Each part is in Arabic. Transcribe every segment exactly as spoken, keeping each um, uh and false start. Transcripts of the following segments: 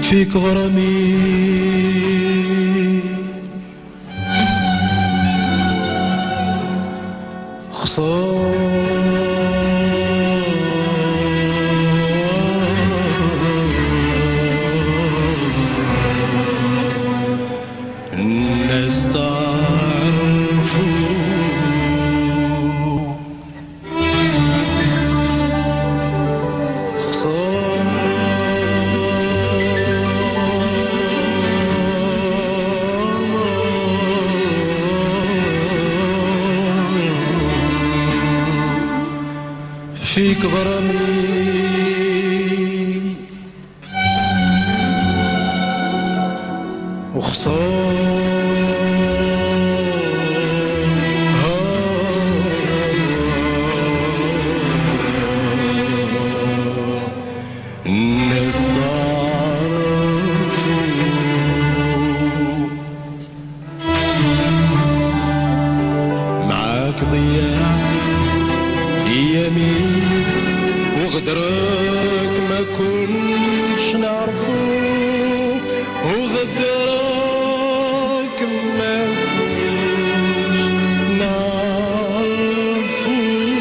فيك غرامي الناس تعرفوا فيك غرامي وخسارة الناس تعرفوا معاك ضيعت ايامي وغدرك ما كنتش نعرفو وغدرك ما كنتش نعرفو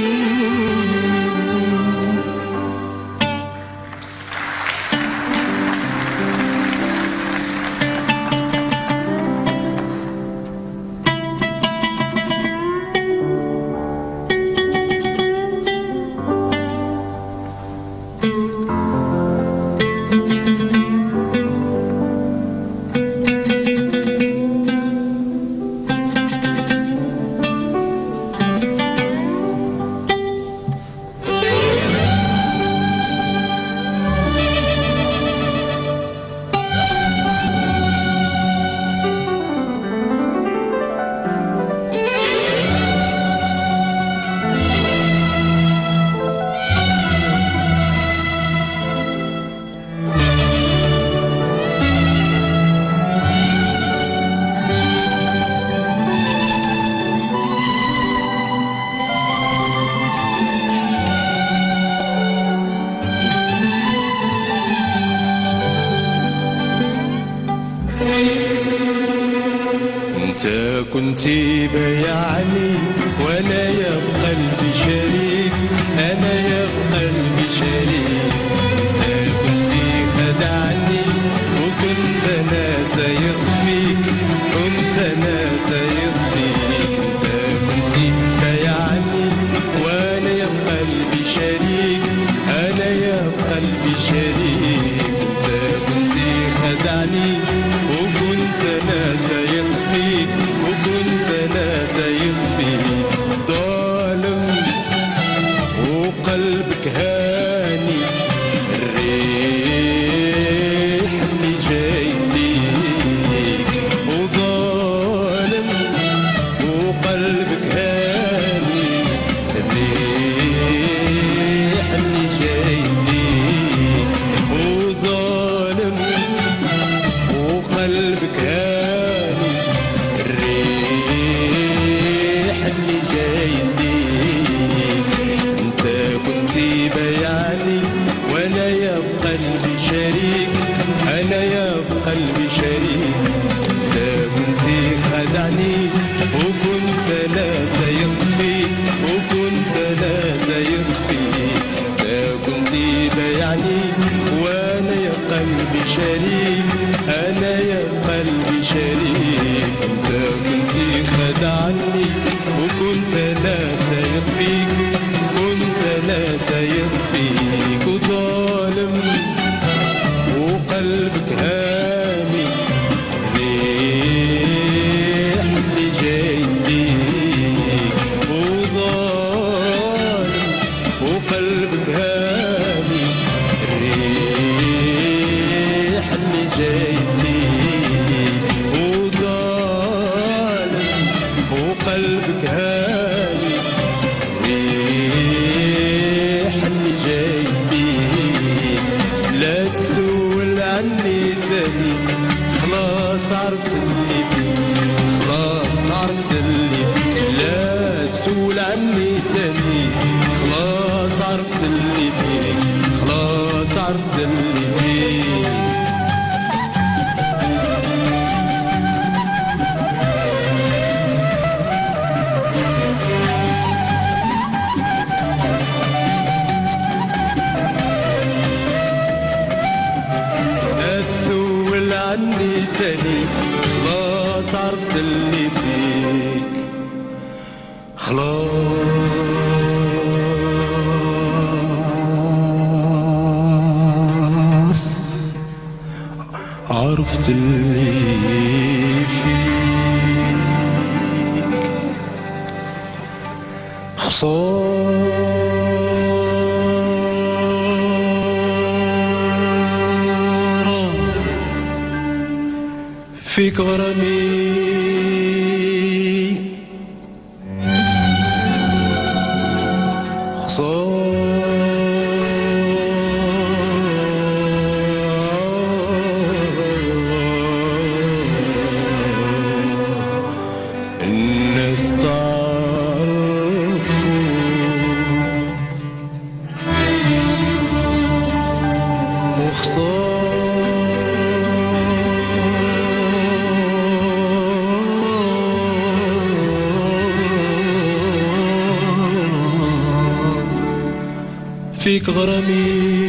انت كنتي بايعني وانا يا بقلبي شريك انا يا بقلبي شريك انت كنتي خدعني وكنت انا تايق فيك كنت انا تايق فيك انت كنتي بايعني وانا يا بقلبي شريك انا يا بقلبي شريك انت كنتي خدعني وكنت انا تايق فيك وكنت انا تايق فيك ظالم وقلبك هاني الريح اللي جاي ليك وظالم وقلبك هاني الريح اللي جاي ليك وظالم وقلبك هاني الريح اللي جاي ليك انت كنتي بايعني وانا يا بقلبي شريك انا يا بقلبي شريك انت كنتي خدعني وكنت انا تايق فيك وكنت انا تايق فيك انت كنتي بايعني وانا يا قلبي شريك انا يا قلبي شريك انت كنتي خدعني وكنت انا تايق فيك كنت انا تايق فيك وظالم وقلبك هامي الريح اللي جاي ليك وظالم وقلبك هامي الريح اللي جاي ليك وظالم وقلبك هامي الريح اللي جاي ليك لا تسول عني تاني خلاص عرفت اللي فيك خلاص عرفت اللي فيك لا تسول عني تاني خلاص عرفت اللي فيك خلاص عرفت اللي فيك تاني خلاص عرفت اللي فيك خلاص عرفت اللي فيك خسارة فيك غرامي الناس تعرفوا وخسارة فيك غرامي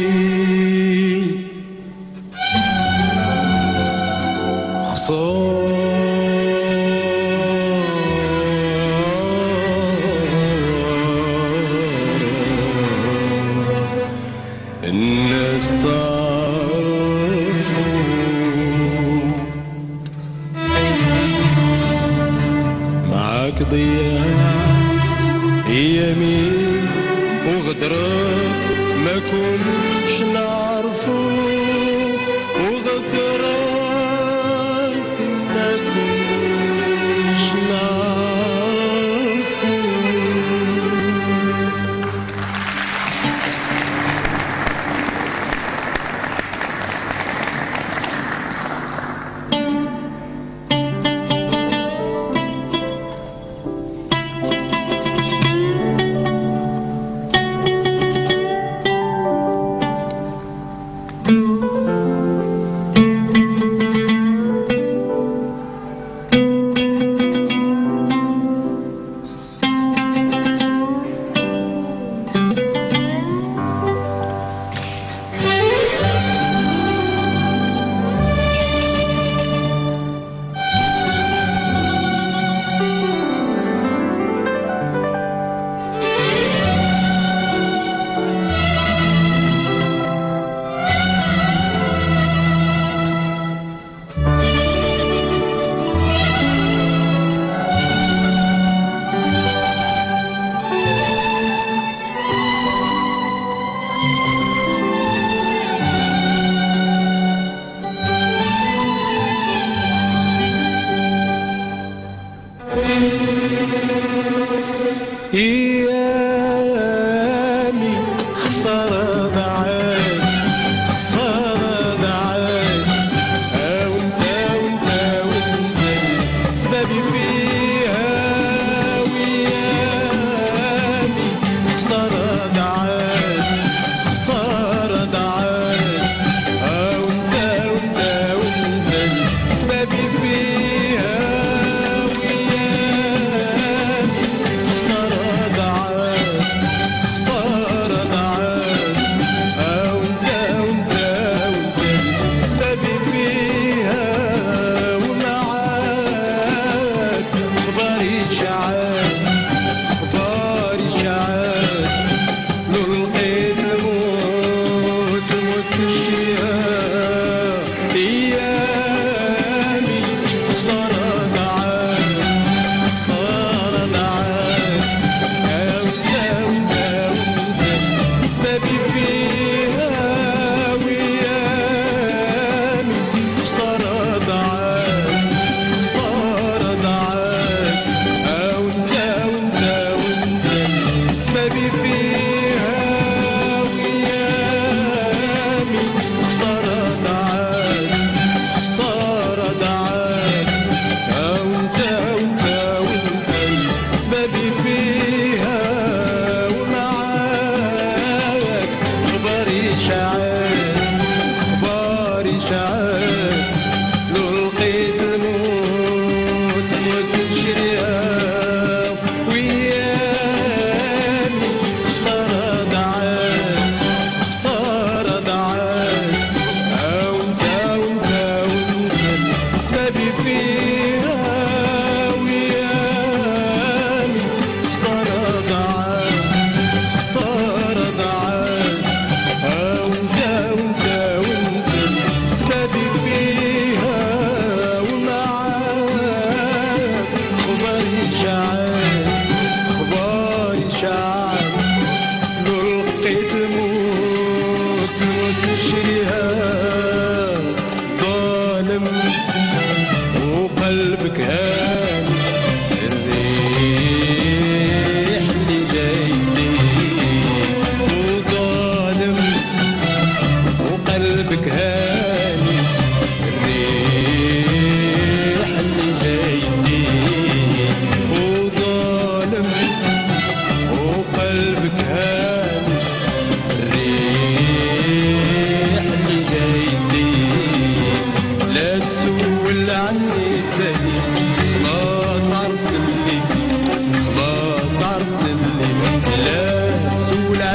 الناس تعرفوا معاك ضيعت ايامي وغدرك ما كنتش نعرفو وغدرك ما كنتش نعرفو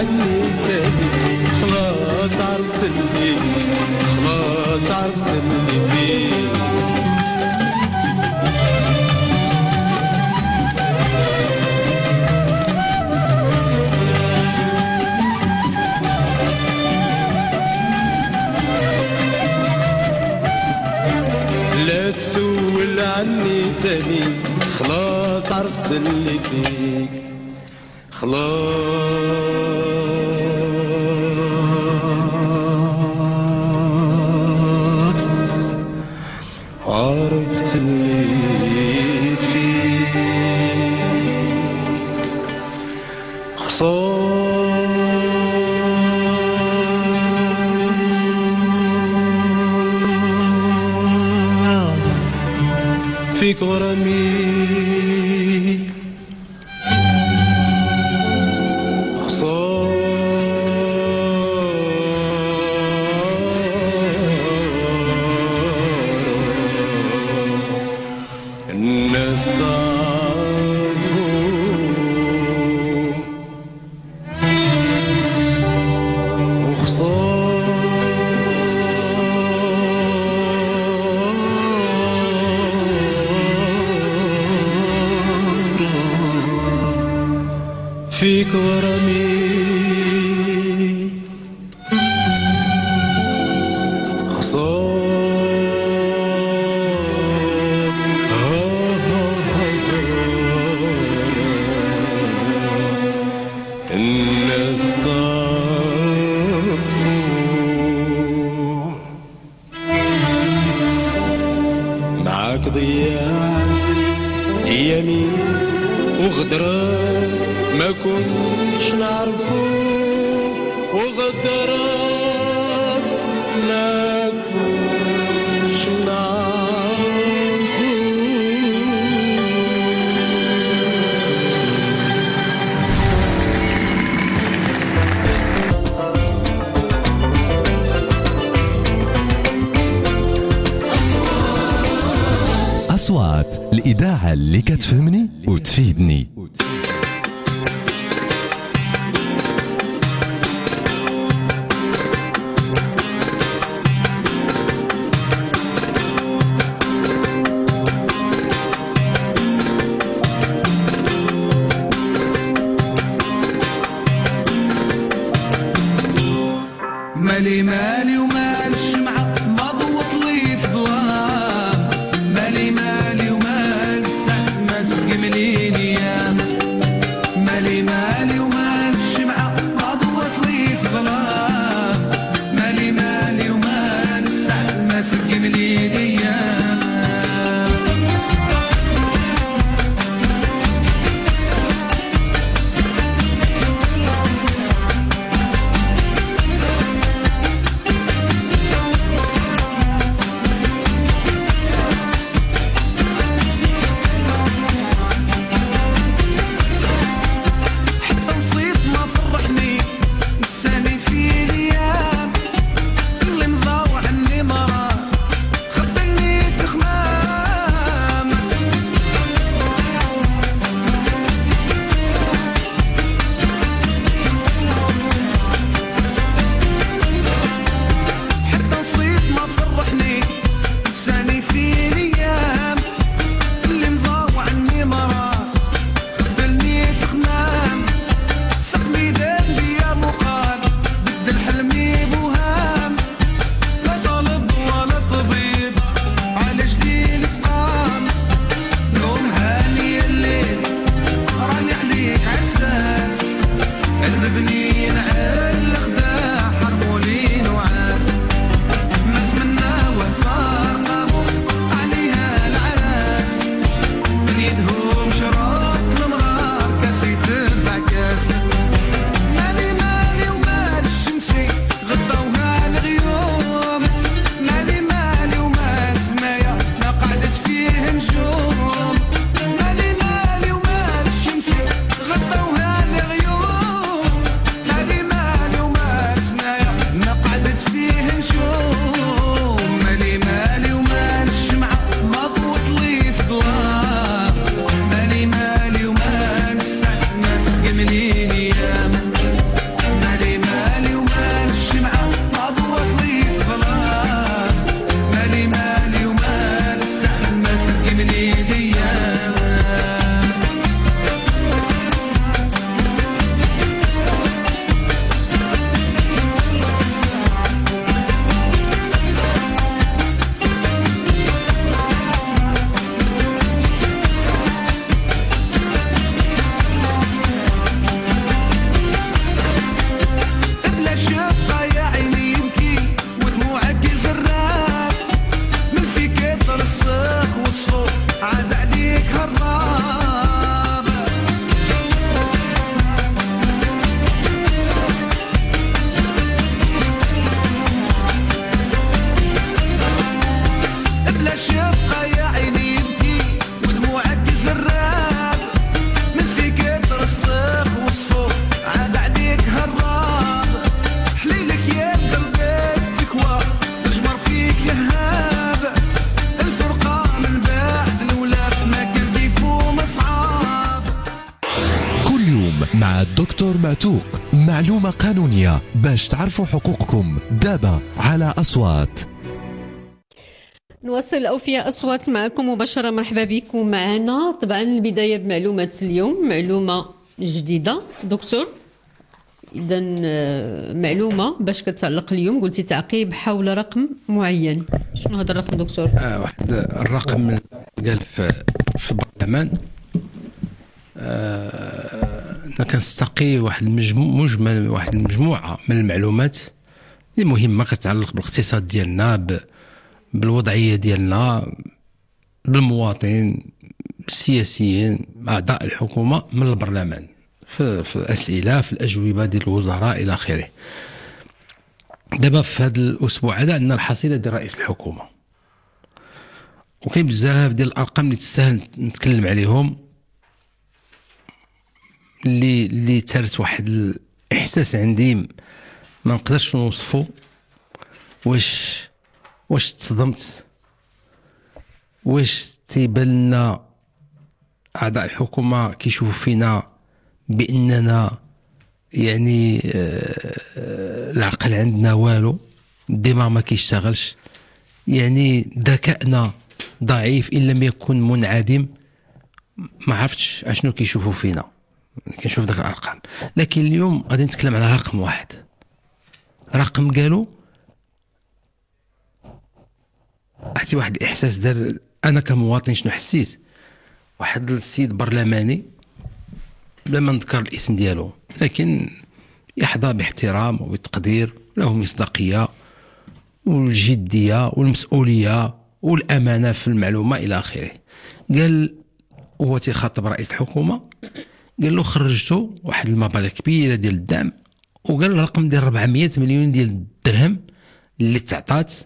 عني تاني خلاص عرفت اللي فيك خلاص عرفت اللي فيك لا تسول عني تاني خلاص عرفت اللي فيك خلاص عرفت اللي فيك خلاص فيك غرامي الناس تعرفوا وخسارة فيك غرامي الناس تعرفوا معاك ضيعت ايامي وغدرك ما كنتش نعرفو وغدرك ما كنتش نعرفو أصوات الإذاعة اللي كتفهمني وتفيدني. مالي مالي ومال الشمعة ما ضوت لي في ظلام مالي مالي ومال السعد ما سقمني نيام مالي مالي ومال الشمعة ما ضوت لي في ظلام مالي مالي ومال السعد ما سقمني نيام دكتور معتوق، معلومة قانونية باش تعرفوا حقوقكم دابا على أصوات. نواصل أوفياء أصوات معكم مباشرة. مرحبا بكم معنا. طبعا البداية بمعلومة اليوم، معلومة جديدة دكتور. إذا معلومة باش كتعلق اليوم، قلتي تعقيب حول رقم معين. شنو هذا الرقم دكتور؟ آه واحد الرقم قال في في البرلمان. آه أنا كنستقي واحد المجموع مجمل واحد المجموعة من المعلومات اللي مهمة كتعلق بالاقتصاد ديالنا، بالوضعية ديالنا، بالمواطنين، بالسياسيين، أعضاء الحكومة من البرلمان، في, في الأسئلة، في الأجوبة ديال الوزراء إلى آخره. دابا في هذا الأسبوع هذا عندنا الحصيلة ديال رئيس الحكومة، وكاين بزاف ديال الأرقام اللي تستاهل نتكلم عليهم، اللي اللي ترت واحد الإحساس عندي ما نقدرش نوصفه. واش واش تصدمت؟ واش تيبان لنا أعضاء الحكومة كيشوفوا فينا بأننا يعني العقل عندنا والو، الدماغ ما كيشتغلش، يعني ذكائنا ضعيف إن لم يكن منعدم؟ ما عرفتش اشنو كيشوفوا فينا كنشوف داك الأرقام. لكن اليوم غادي نتكلم على رقم واحد، رقم قالوا عرفتي واحد الإحساس دار أنا كمواطن. شنو حسيت؟ واحد السيد برلماني بلا ما نذكر الاسم ديالو، لكن يحظى باحترام وبتقدير، له مصداقية والجدية والمسؤولية والأمانة في المعلومة إلى آخره. قال هو تيخاطب رئيس الحكومة، قال له خرجتوا واحد المبالغ كبيرة ديال الدعم، وقال الرقم ديال أربعمية مليون ديال الدرهم اللي تعطات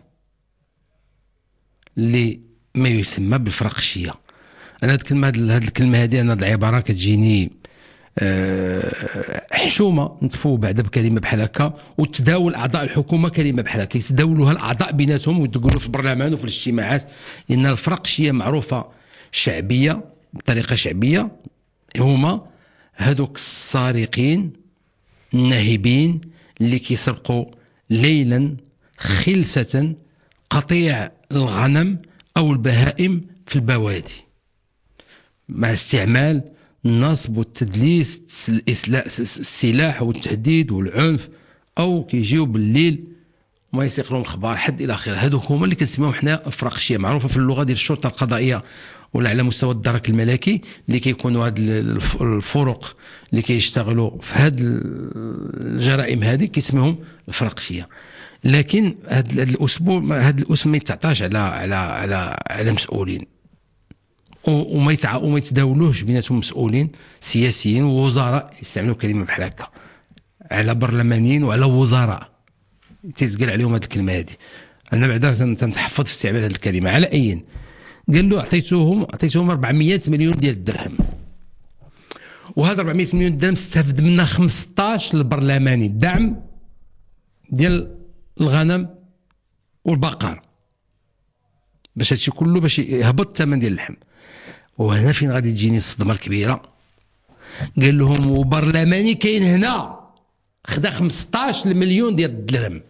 اللي ما يسمى بالفرقشية. أنا هاد الكلمة هاد الكلمة هذه أنا العبارة كتجيني أه حشومة نتفو بعدا بكلمة بحال هكا، وتداول أعضاء الحكومة كلمة بحال هكا، يتداولوها الأعضاء بيناتهم وتقولوا في البرلمان وفي الاجتماعات إن الفرقشية معروفة شعبية بطريقة شعبية، هما هادوك السارقين الناهبين اللي كيسرقوا ليلا خلسة قطيع الغنم أو البهائم في البوادي، مع استعمال النصب والتدليس، السلاح والتهديد والعنف، أو كيجيو بالليل ما يسيقلهم خبار حد إلى آخره. هادو هما اللي كنسميوهم حنا الفرقشية، معروفة في اللغة ديال الشرطة القضائية ولا على مستوى الدرك الملكي، اللي كيكونوا هاد الفرق اللي كيشتغلوا في هاد الجرائم هذه كيسميهم الفرقشية. لكن هاد الاسبوع هاد الاسم ما يتعطاش على على على على مسؤولين، وما يتع وما يتداولوش بيناتهم مسؤولين سياسيين ووزراء يستعملوا كلمه بحال هكا على برلمانيين وعلى وزراء تيتقال عليهم هاد الكلمه هذه. انا بعدا تنتحفظ في استعمال هذه الكلمه. على اي قال له اعطيتوهم اعطيتوهم أربعمية مليون ديال الدرهم، وهذا أربعمية مليون درهم استفد منها خمسطاش البرلماني الدعم ديال الغنم والبقر، باش هادشي كله باش يهبط الثمن ديال اللحم. وهنا فين غادي تجيني الصدمه الكبيره. قال لهم وبرلماني كاين هنا خدا خمسطاش مليون ديال الدرهم،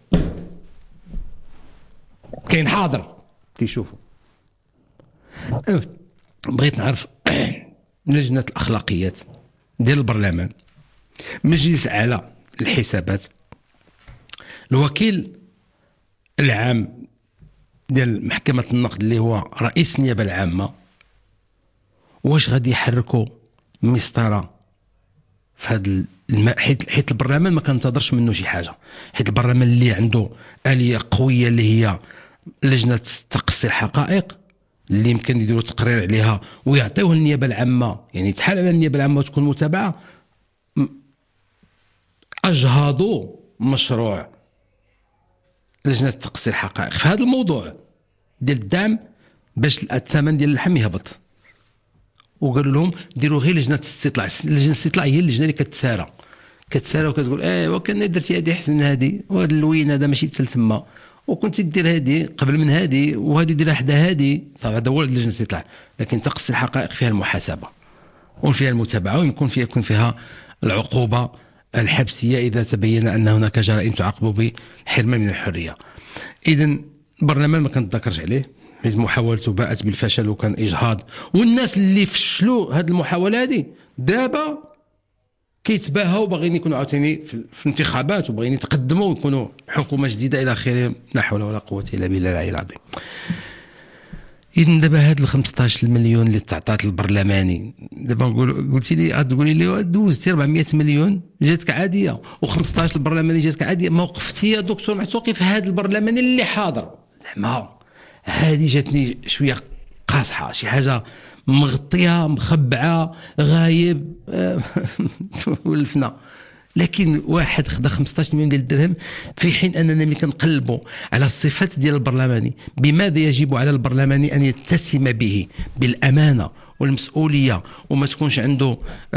كاين حاضر كيشوفوا. بغيت نعرف لجنه الاخلاقيات ديال البرلمان، مجلس اعلى الحسابات، الوكيل العام ديال محكمة النقد اللي هو رئيس النيابة العامة، واش غادي يحركوا مسطرة في هذا الم... حيت حيت البرلمان ما كنتظرش منه شي حاجة، حيت البرلمان اللي عنده آلية قوية اللي هي لجنة تقصي الحقائق اللي يمكن يديروا تقرير عليها ويعطيوه النيابة العامة، يعني تحال على النيابة العامة وتكون متابعة. أجهضوا مشروع لجنة تقصي الحقائق في هذا الموضوع ديال الدعم باش الثمن ديال اللحم يهبط، وقالوا لهم ديروا غير لجنة استطلاع. لجنة الاستطلاع هي اللجنة اللي كتسارى كتسارى وكتقول ايه وكان درتي هذه احسن من هذه، وهذا اللوين هذا ماشي حتى تما، وكنت دير هذه قبل من هذه، وهذه ديرها حدا هذه، صافي هذا هو لجنة الاستطلاع. لكن تقصي الحقائق فيها المحاسبة وفيها المتابعة، ويمكن فيها يكون فيها العقوبة الحبسية إذا تبين أن هناك جرائم تعاقب بالحرمان من الحرية. إذا البرلمان ما كنتذكرش عليه، محاولته باءت بالفشل وكان إجهاض، والناس اللي فشلوا هذه المحاولة هذه دابا كيتباهوا باغيين يكونوا عاوتاني في الانتخابات وباغيين يتقدموا ويكونوا حكومة جديدة إلى آخره. لا حول ولا قوة إلا بالله العلي العظيم. إذن دابا هاد ال خمسطاش مليون اللي تعطات البرلماني، دابا نقول قلتي لي غتقولي لي دوزتي أربعمية مليون جاتك عادية و15 البرلماني جاتك عادية، ما وقفتي يا دكتور معتوقي في هاد البرلماني اللي حاضر؟ زعما هذه جاتني شوية قاصحة، شي حاجة مغطية مخبعة غايب ولفنا. لكن واحد خدا خمسطاش مليون ديال الدرهم، في حين اننا ملي كنقلبوا على الصفات ديال البرلماني، بماذا يجب على البرلماني ان يتسم به؟ بالامانه والمسؤوليه، وما تكونش عنده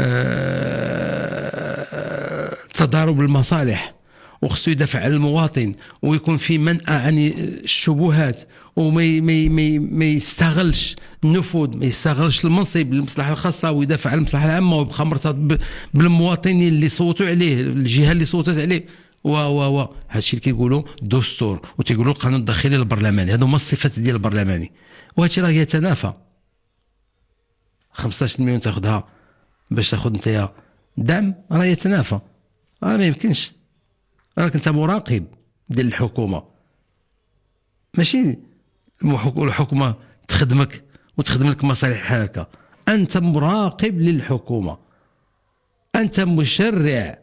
آه تضارب المصالح، وخصو يدافع على المواطن، ويكون في منأى عن الشبهات، وما ما ما ما يستغلش النفوذ، ما يستغلش المنصب للمصلحه الخاصه، ويدافع على المصلحه العامه، ويبقى مرتبط بالمواطنين اللي صوتوا عليه، الجهه اللي صوتت عليه، و و و هادشي اللي كيقولوا الدستور وتيقولوا القانون الداخلي للبرلماني. هادو هما الصفات ديال البرلماني، وهادشي راه يتنافى. خمسطاش مليون تاخذها باش تاخذ نتايا دعم، راه يتنافى، راه ما يمكنش. راك انت مراقب ديال الحكومه، ماشي الحكومه تخدمك وتخدم لك مصالح بحال هكا. انت مراقب للحكومه، انت مشرع.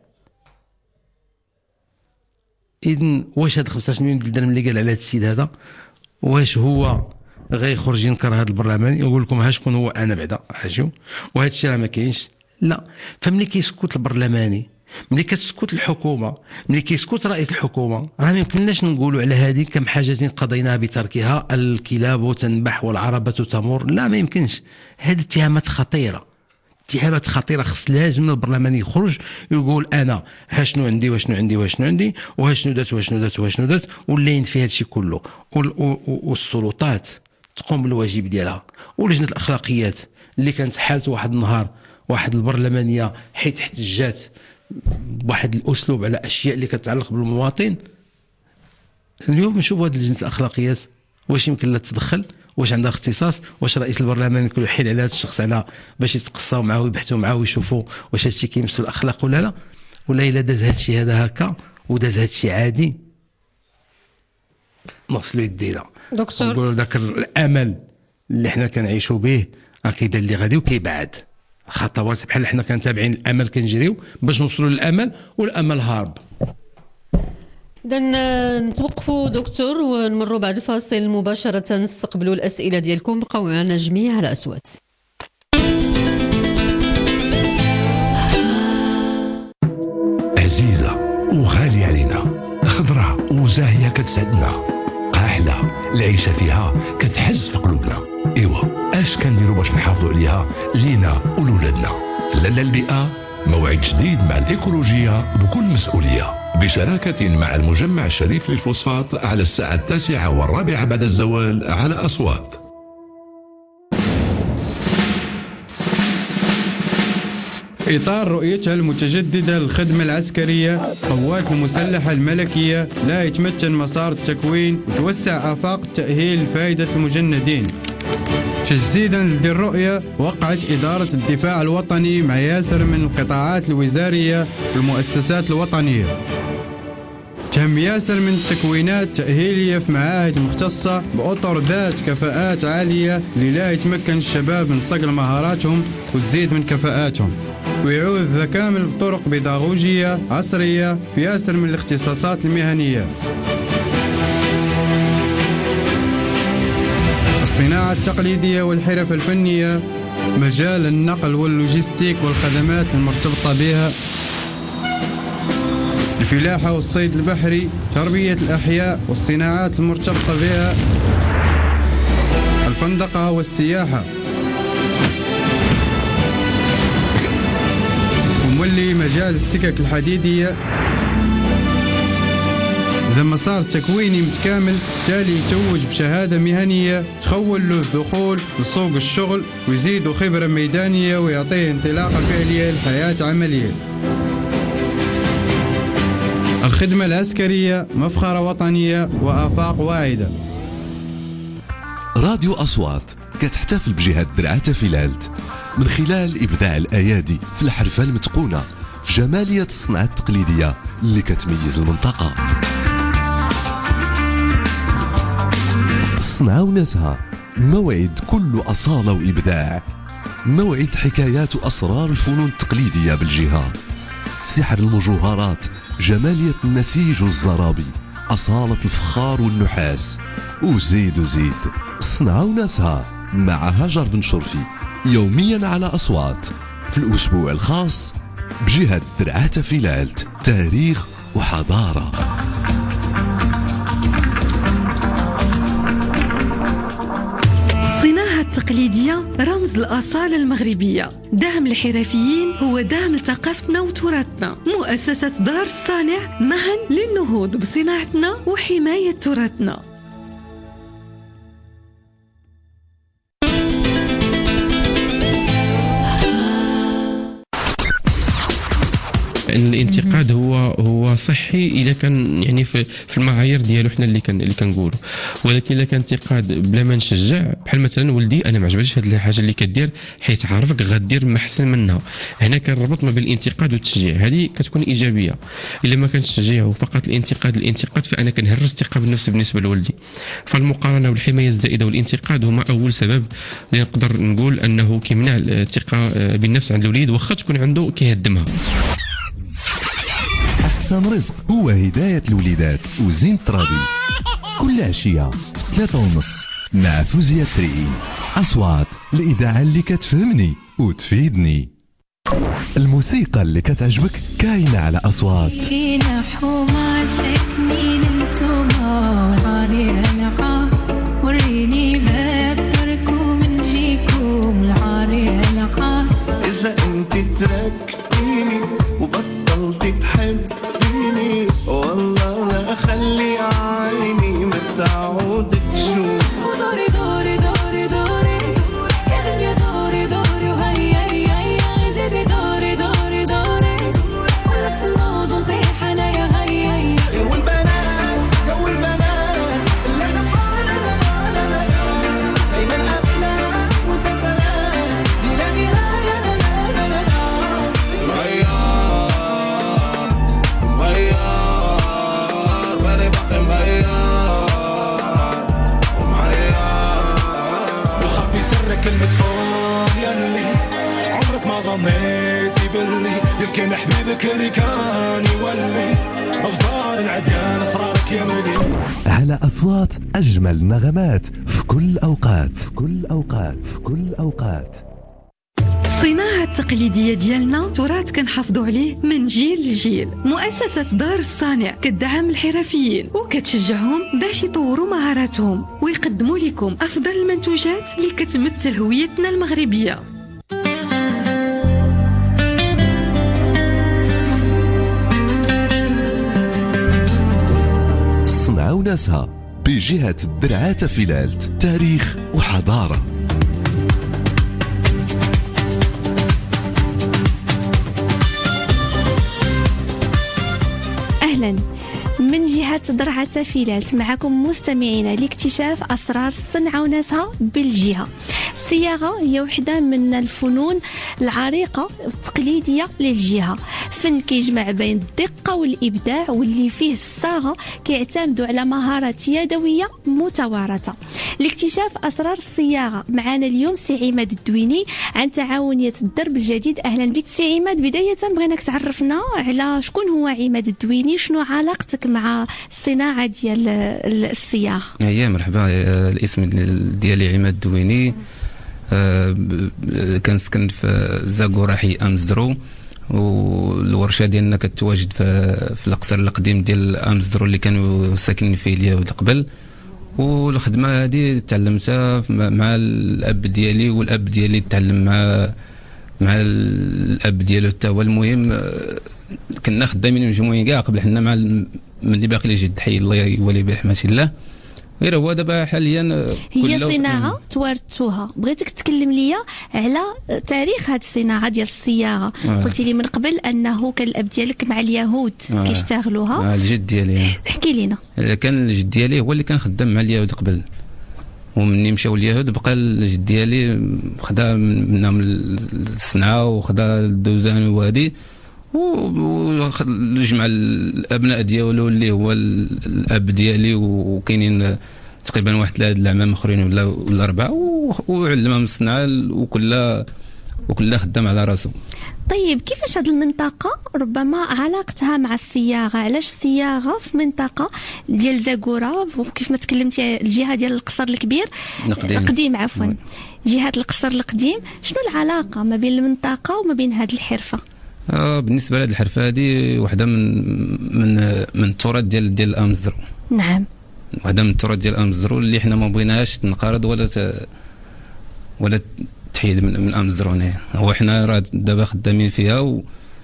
اذن واش هاد خمسطاش مليون ديال الدرهم اللي قال على هاد السيد هذا، واش هو غيخرج ينكر هذا البرلمان يقول لكم ها شكون هو انا بعدا اجيو وهذا الشيء راه ما كاينش؟ لا. فملي كيسكت البرلماني، ملي كتسكت الحكومه، ملي كيسكت رئيس الحكومه، راه ما يمكنناش نقولوا على هذه كم حاجه قضيناها بتركها، الكلاب تنبح والعربه تمر. لا، ما يمكنش. هذه اتهامات خطيره، اتهامات خطيره. خص لازم البرلمان يخرج يقول انا ها شنو عندي وشنو عندي وشنو عندي وها شنو درت وشنو درت وشنو درت، ولا ينفي هذا الشيء كله. والسلطات تقوم بالواجب ديالها. ولجنه الاخلاقيات اللي كانت حالت واحد النهار واحد البرلمانيه حيت احتجات بواحد الاسلوب على اشياء اللي كتتعلق بالمواطن، اليوم نشوفوا هذه لجنه الاخلاقيات واش يمكن لها تدخل، واش عندها اختصاص، واش رئيس البرلمان يكون يحيل على هذا الشخص على باش يتقصاو معاه ويبحثوا معاه ويشوفوا واش هذا الشيء كيمس الاخلاق ولا لا، ولا الا داز هذا الشيء هذا هكا وداز هذا الشيء عادي نغسلوا يدينا. دكتور نقولوا ذاك الامل اللي حنا كنعيشوا به راه كيبان لي غادي وكيبعد، خطوات بحال حنا كنتابعين الامل كنجريو باش نوصلوا للامل والامل هارب. إذا نتوقفوا دكتور ونمروا بعد الفاصل مباشرة نستقبلوا الأسئلة ديالكم. بقاو معنا جميع على أصوات. عزيزة وغالية علينا، خضراء وزاهية كتسعدنا، قاحلة العيشة فيها كتحز في قلوبنا. إيوا اش كنديروا باش نحافظوا عليها لينا ولولادنا؟ لالا البيئة موعد جديد مع الإيكولوجية بكل مسؤولية، بشراكة مع المجمع الشريف للفوسفات على الساعة التاسعة والرابعة بعد الزوال على أصوات. إطار رؤيتها المتجددة للخدمة العسكرية، قوات المسلحة الملكية لا يتمكن مسار التكوين وتوسع آفاق التأهيل لفائدة المجندين. تجسيدا لهذه الرؤية، وقعت إدارة الدفاع الوطني مع ياسر من القطاعات الوزارية والمؤسسات الوطنية. تم ياسر من التكوينات التأهيلية في معاهد مختصة بأطر ذات كفاءات عالية للا يتمكن الشباب من صقل مهاراتهم وتزيد من كفاءاتهم، ويعود الذكامل بطرق بيداغوجية عصرية في ياسر من الاختصاصات المهنية. الصناعة التقليدية والحرف الفنية، مجال النقل واللوجستيك والخدمات المرتبطة بها، الفلاحة والصيد البحري، تربية الأحياء والصناعات المرتبطة بها، الفندقة والسياحة، ومولي مجال السكك الحديدية. إذا مسار تكويني متكامل تالي يتوج بشهادة مهنية تخول له الدخول لسوق الشغل ويزيد خبرة ميدانية ويعطيه انطلاقة فعلية للحياة عملية. الخدمة العسكرية مفخرة وطنية وآفاق واعدة. راديو أصوات كتحتفل بجهة درعا فيلالت من خلال إبداع الأيادي في الحرفة المتقونة في جمالية الصنعة التقليدية اللي كتميز المنطقة. الصنعة وناسها، موعد كل أصالة وإبداع، موعد حكايات وأسرار الفنون التقليدية بالجهة، سحر المجوهرات، جمالية النسيج والزرابي، أصالة الفخار والنحاس، وزيد وزيد. الصنعة وناسها مع هاجر بن شرفي يوميا على أصوات في الأسبوع الخاص بجهة درعا فيلالت، تاريخ وحضارة. الصناعة التقليدية رمز الأصالة المغربية، دعم الحرفيين هو دعم لثقافتنا وتراثنا. مؤسسة دار الصانع معا للنهوض بصناعتنا وحماية تراثنا. ان الانتقاد هو هو صحي الا كان يعني في في المعايير ديالو حنا اللي كان اللي كنقولوا، ولكن الا كان انتقاد بلا ما نشجع، بحال مثلا ولدي انا ما عجبنيش هذه الحاجه اللي كدير حيت عارفك غدير ما احسن منها، هنا كنربط ما بين الانتقاد والتشجيع، هذه كتكون ايجابيه. الا ما كانش التشجيع وفقط الانتقاد الانتقاد فانا كنهرس الثقه بالنفس بالنسبه لولدي. فالمقارنه والحمايه الزائده والانتقاد هما اول سبب اللي نقدر نقول انه كيمنع الثقه بالنفس عند الوليد واخا تكون عنده كيهدمها. أحسن رزق هو هداية الوليدات وزين الترابي كل عشية ثلاثة ونص مع فوزية تريين. أصوات الإذاعة اللي كتفهمني وتفيدني. الموسيقى اللي كتعجبك كاينة على أصوات. كينا حوما ساكنين انتوما والعاري العا وريني باب تركو من جيكم العاري العا. إذا أنت تركتيني وبطلت تحبيني والله لا أخلي عيني ما تعود تشوف. دوري دوري دوري دوري يا دنيا دوري دوري وهيا هيا هيا زيدي دوري دوري دوري ولا تنوض ونطيح أنا يا هيا هيا. والبنات جو البنات اللي أنا فانا لا لا لا دايما أفلام ومسلسلات بلا نهاية لا لا لا لا. ظنيتي باللي يمكن حبيبك اللي كان يولي افضل العديان اسرارك يا ملي. على أصوات أجمل النغمات في كل أوقات في كل أوقات في كل أوقات. الصناعة التقليدية ديالنا تراث كنحافظوا عليه من جيل لجيل. مؤسسة دار الصانع كتدعم الحرفيين وكتشجعهم باش يطوروا مهاراتهم ويقدموا لكم أفضل المنتوجات اللي كتمثل هويتنا المغربية. الصنعة وناسها بجهة درعا فيلالت، تاريخ وحضارة. أهلا من جهة درعا فيلالت، معكم مستمعين لاكتشاف أسرار الصنعة وناسها بالجهة. الصياغة هي وحدة من الفنون العريقة التقليدية للجهة، فن كيجمع بين الدقة والإبداع واللي فيه الصاغة كيعتمدوا على مهارات يدوية متوارثة. لاكتشاف أسرار الصياغة معنا اليوم سي عماد الدويني عن تعاونية الدرب الجديد. أهلا بك سي عماد. بداية بغيناك تعرفنا على شكون هو عماد الدويني، شنو علاقتك مع الصناعة ديال الصياغة؟ هي مرحبا، الاسم ديالي عماد الدويني، كنسكن في زاكورا حي امزدرو، والورشه ديالنا كتواجد في في القصر القديم ديال امزدرو اللي كانوا ساكنين فيه اليهود قبل. والخدمه هذه تعلمتها مع الاب ديالي، والاب ديالي تعلم مع مع الاب ديالو حتى هو. المهم كنا خدامين مجموعين كاع قبل حنا مع ملي باقي لي جد حي الله يولي برحمه الله. غير هو دابا حاليا هي كله- صناعه توارثوها. بغيتك تكلم لي على تاريخ هذه الصناعه ديال الصياغه. آه. قلتي لي من قبل انه كان الاب ديالك مع اليهود آه. كيشتغلوها. آه، الجد ديالي احكي لينا. آه، كان الجد ديالي هو اللي كان خدام مع اليهود قبل، ومني مشاو اليهود بقى الجد ديالي خدا منهم الصنعه وخدا الدوزان وهادي، وجمع الابناء ديالو اللي هو الاب ديالي، وكاينين تقريبا واحد ثلاث العمام اخرين ولا ولا اربعه، وعلمهم الصنعه، وكل وكل خدام على راسو. طيب كيفاش هذه المنطقه ربما علاقتها مع الصياغه؟ علاش الصياغه في منطقه ديال زاكوره، وكيف ما تكلمتي الجهه ديال القصر الكبير القديم, القديم عفوا جهه القصر القديم، شنو العلاقه ما بين المنطقه وما بين هذه الحرفه؟ آه بالنسبه لهذه الحرفه هذه واحده من من من التراث ديال ديال الامزرو. نعم، واحده من التراث ديال الامزرو اللي حنا ما بغيناهاش تنقرض ولا ت... ولا تحيد من, من الامزرو. هنا هو حنا راه دابا خدامين فيها و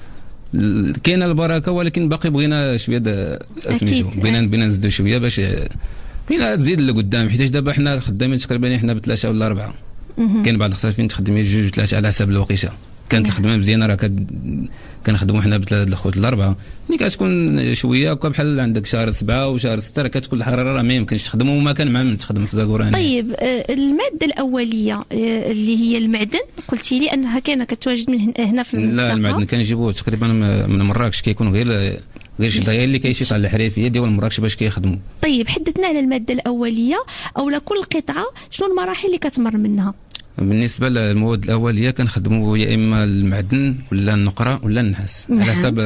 كاينه البركه، ولكن باقي بغينا شويه اسميتو، بغينا بغينا نزيدو شويه باش بغينا تزيد لقدام، حيت دابا حنا خدامين تقريبا حنا بثلاثه ولا اربعه. كاين بعض الخطافين تخدمين جوج ثلاثه على حسب الوقيته. كانت الخدمه مزيانه، راه كنخدموا حنا بثلاثه الخوت الاربعه. ملي كتكون شويه هكا بحال عندك شهر سبعه وشهر سته، راه كتكون الحراره راه ما يمكنش تخدموا، وما كان مع من تخدم في زاكوره. طيب آه، الماده الاوليه آه، اللي هي المعدن، قلتي لي انها كانت كتواجد من هنا في المنطقه. لا، المعدن كنجيبوه تقريبا من مراكش، كيكون غير غير شي ضيال اللي كيشيط على الحريفيه ديال مراكش باش كيخدموا. طيب حدثنا على الماده الاوليه، او لكل قطعه شنو المراحل اللي كتمر منها؟ بالنسبه للمواد الاوليه كنخدموا يا اما المعدن ولا النقره ولا النحاس. نعم. على حسب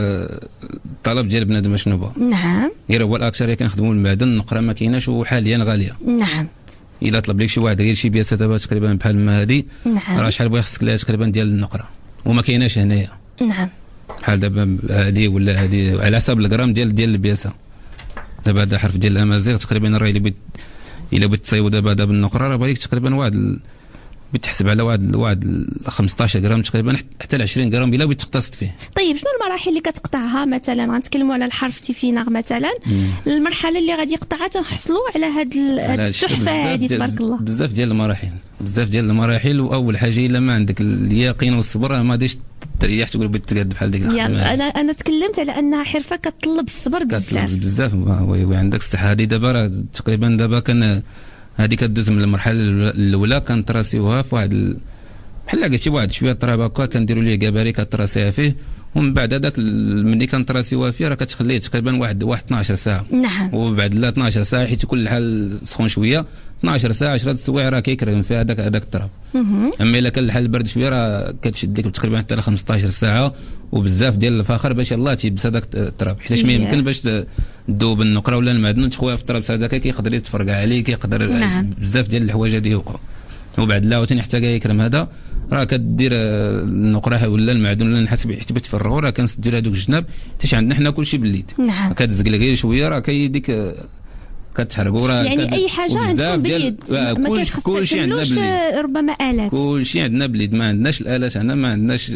الطلب ديال بنادم شنو بغا. نعم. غير هو الاكثريه كنخدموا المعدن، النقره ما كايناش وحاليا غاليه. نعم. الا طلب لك شي واحد غير شي بياسه دابا تقريبا بحال ما هذه، نعم، راه شحال بغا خصك لها تقريبا ديال النقره، وما كايناش هنايا. نعم. بحال دابا هذه ولا هذه على حسب الغرام ديال ديال البياسه. دابا هذا حرف ديال الامازيغ تقريبا راه الا بغيت الا بغيت تصايبو دابا دابا بالنقره راه بالك تقريبا واحد ال... بتحسب على واحد واحد خمسطاش غرام تقريبا حتى ل عشرين غرام الا بغيت تقتصد فيه. طيب شنو المراحل اللي كتقطعها؟ مثلا غنتكلموا على الحرف تيفينغ مثلا، المرحله اللي غادي يقطعها تنحصلوا على هاد التحفه هذه تبارك الله. بزاف ديال المراحل، بزاف ديال المراحل. واول حاجه الا ما عندك اليقين والصبر ما غاديش تريح تقول بغيت تقاد بحال ديك الخدمه. انا انا تكلمت على انها حرفه كتطلب الصبر بزاف. كتطلب بزاف، وي عندك الصحه. هذه دابا راه تقريبا دابا كان هذه كدوز من المرحله الاولى كنطراسيوها في واحد بحال قلتي واحد شويه التراب هكا، كنديروا ليه كباري كطراسيها فيه، ومن بعد هذاك ملي كنطراسيوها فيه راه كتخليه تقريبا واحد واحد اثناش ساعه. نعم. وبعد لا اثناش ساعه حيت يكون الحال سخون شويه، اثناش ساعه عشرة السوايع راه كيكرم فيها هذاك هذاك التراب. اما الا كان الحال برد شويه راه كتشد ديك تقريبا حتى ل خمسطاش ساعه، وبزاف ديال الفخر باش يلاه تيبس هذاك التراب، حيت ما يمكن باش تذوب النقره ولا المعدن تخويها في التراب هذاك كيقدر يتفرقع عليه، كيقدر نعم. بزاف ديال الحوايج هذه يوقعوا. وبعد لا عاوتاني حتى يكرم هذا راه كدير النقره ولا المعدن ولا النحاس حيت بتفرغوا راه كنسدوا هذوك الجناب حيت عندنا حنا كلشي بالليل. نعم. كتزقل غير شويه راه كيديك كتحرقوا راه يعني كد... اي حاجه عندكم باليد ما كتخصش تعملوش ربما الات. كلشي عندنا باليد، ما عندناش الالات هنا، ما عندناش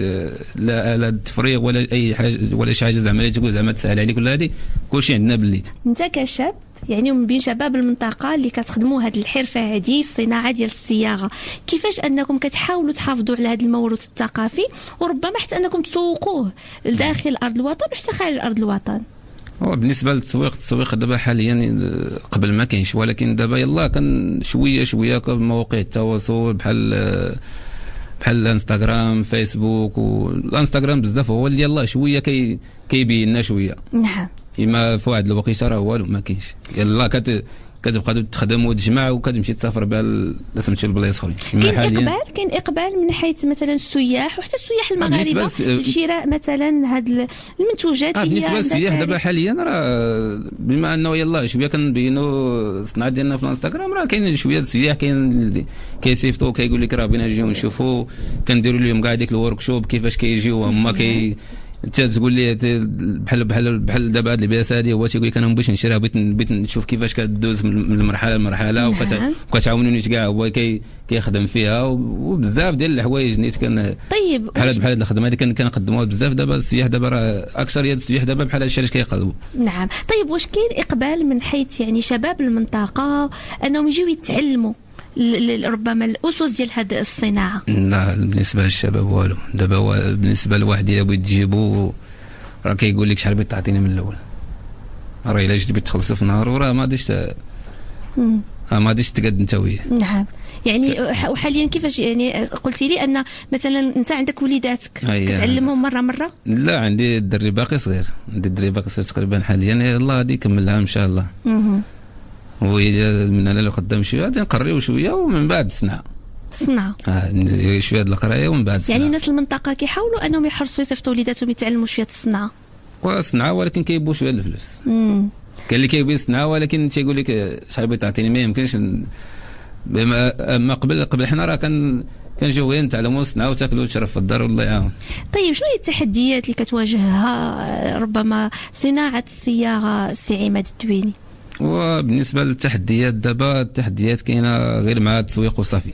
لا الات تفريغ ولا اي حاجه ولا شي حاجه زعما تقول زعما تسهل عليك ولا هذه، كلشي عندنا باليد. انت كشاب يعني من بين شباب المنطقه اللي كتخدموا هذه الحرفه هذه الصناعه ديال الصياغه، كيفاش انكم كتحاولوا تحافظوا على هذا الموروث الثقافي وربما حتى انكم تسوقوه لداخل ارض الوطن وحتى خارج ارض الوطن؟ بالنسبه للتسويق، التسويق دابا حاليا قبل ما كاينش، ولكن دابا يلا كان شويه شويه بمواقع التواصل بحال بحال الانستغرام فيسبوك. والانستغرام بزاف هو اللي يلا شويه كي كيبين لنا شويه. نعم. اما في واحد الوقيته راه والو ما كاينش، يلا كت كتبقى تخدم وتجمع وكتمشي تسافر بها سميتو البلايص اخرين. كاين اقبال كاين اقبال من حيث مثلا السياح وحتى السياح المغاربه لشراء مثلا هاد المنتوجات اللي بالنسبه للسياح دابا حاليا راه بما انه يلا شويه كنبينوا الصناعه ديالنا في الانستغرام راه كاين شويه السياح كاين كيصيفطوا كيقول لك راه بغينا نجيو نشوفوا، كنديروا لهم كاع ديك الورك شوب كيفاش كيجيو هما كي انت تقول لي ت- بحال بحال بحال دابا هاد البياس هادي هو تيقول لك انا ما بغيتش نشريها، بغيت بغيت نشوف كيفاش كدوز من من المرحله لمرحله، نعم. وكتعاونوني كاع هو كي كيخدم فيها، وبزاف ديال الحوايج نيت كان طيب بحال واش- بحال هاد الخدمه هادي كان كنقدموها بزاف. دابا السياح دابا راه اكثر ديال السياح دابا بحال هادشي علاش كيقلبوا. نعم. طيب واش كاين اقبال من حيث يعني شباب المنطقه انهم يجيو يتعلموا ل- ل- ربما الاسس ديال هذه الصناعه؟ لا بالنسبه للشباب والو. دابا هو بالنسبه لواحد الا بغيت تجيبو راه كيقول لك شحال بغيت تعطيني من الاول، راه الا جيت بغيت تخلص في نهار وراه ما غاديش ت- مم. راه ما غاديش تقاد انت وياه. نعم. يعني ح- وحاليا كيفاش يعني قلتي لي ان مثلا انت عندك وليداتك أي. كتعلمهم مره مره؟ لا عندي الدري باقي صغير، عندي الدري باقي صغير تقريبا حاليا، يلاه غادي يكملها ان شاء الله. مهم. وإذا من هنا لقدام شويه غادي نقريو شويه ومن بعد الصناعه. الصناعه. آه شويه د القرايه ومن بعد الصناعه. يعني الناس المنطقه كيحاولوا انهم يحرصوا يصيفطوا وليداتهم يتعلموا شويه الصناعه. والصناعه ولكن كيبوا شويه الفلوس. امم كاين اللي كيبغي الصناعه ولكن تيقول لك شحال بغيت تعطيني، ما يمكنش ن- بما اما قبل قبل حنا راه كان كنجيو غير نتعلموا الصناعه وتاكلوا وتشرب في الدار والله يعاون. طيب شنو هي التحديات اللي كتواجهها آه، ربما صناعه الصياغه سي عماد الدويني؟ وبالنسبه للتحديات دابا التحديات كاينه غير مع التسويق وصافي.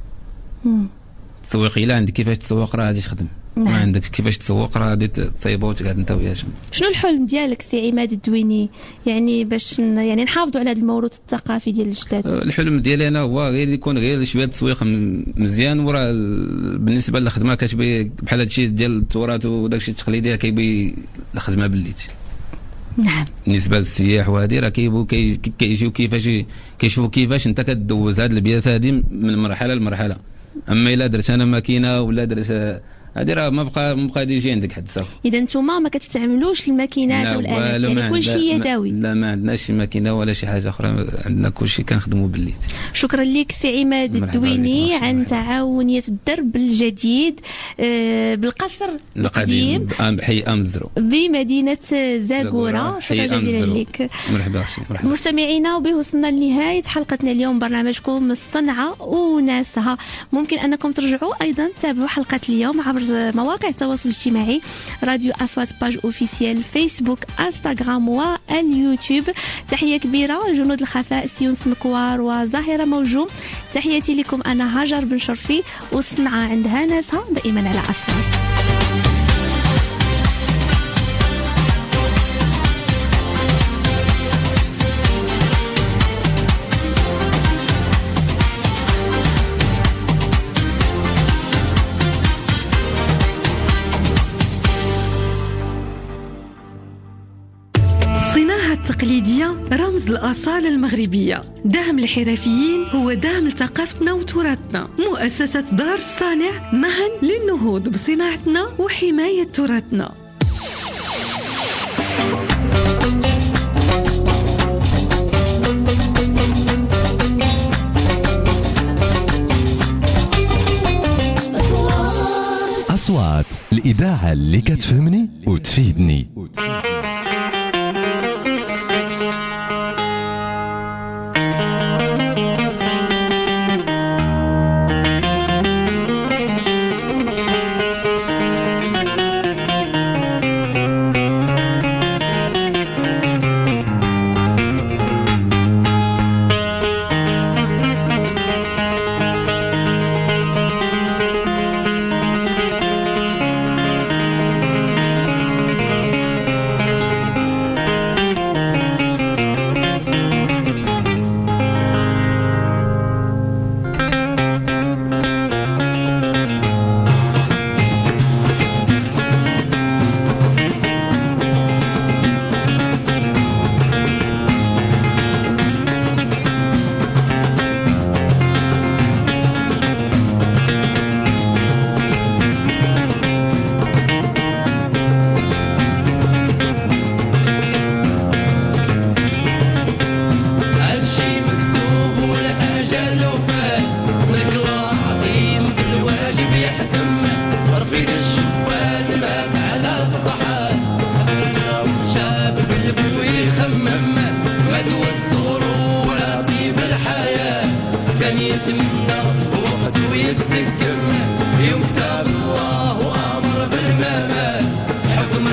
مم. التسويق الا عندك كيفاش تسوق راه غادي تخدم، نعم. ما عندك كيفاش تسوق راه غادي تصايبها وتقعد انت وياه. شنو الحلم ديالك سي عماد الدويني يعني باش ن- يعني نحافظوا على هذا الموروث الثقافي ديال الجداد؟ الحلم ديالي انا هو غير يكون غير شويه تسويق م- مزيان، وراه ال- بالنسبه للخدمه كتبي بحال هادشي ديال التراث وداكشي التقليدي كيبي الخدمه بالليل. نعم. بالنسبه للسياح وهذه راه كيبو كي- كيجيو كيفاش كيشوفوا كيفاش انت كدوز هاد البياس هادي من مرحله لمرحله. اما الا درت انا ماكينه ولا درت هذه راه ما بقى ما بقى يجي عندك حد صافي. اذا نتوما ما كتستعملوش الماكينات لا والالات، والو، ما يعني كل عندنا- شيء ما- يدوي. لا ما عندناش شي ماكينه ولا شي حاجه اخرى، عندنا كل شيء كنخدموا بالليل. شكرا لك سي عماد مرحبا الدويني بك، عن تعاونية الدرب الجديد آه، بالقصر القديم القديم بحي امزرو بمدينة زاغورا. شكرا حي جزيلا أمزرو. لك مرحبا اختي مرحبا. مستمعينا، وبه وصلنا لنهاية حلقتنا اليوم برنامجكم الصنعة وناسها. ممكن أنكم ترجعوا أيضا تتابعوا حلقة اليوم عبر مواقع التواصل الاجتماعي راديو أصوات باج أوفيسيال فيسبوك انستغرام واليوتيوب. تحية كبيرة جنود الخفاء سيونس مكوار وظاهرة موجوم. تحياتي لكم أنا هاجر بن شرفي، والصنعة عندها ناسها دائما على أصوات. الصناعة التقليدية رمز الأصالة المغربية، دعم الحرفيين هو دعم لثقافتنا وتراثنا. مؤسسة دار الصانع معا للنهوض بصناعتنا وحماية تراثنا. أصوات الإذاعة اللي كتفهمني وتفيدني. هالشي مكتوب والحاجة لو فات ولك الله عظيم بالواجب يحكم رفيق الشبان مات على الضحات شاب قلبه يخمم مدوى السرور ولا طيب الحياة كان يتمنى وقته يتسكم يوم كتاب الله وأمر بالممات حكم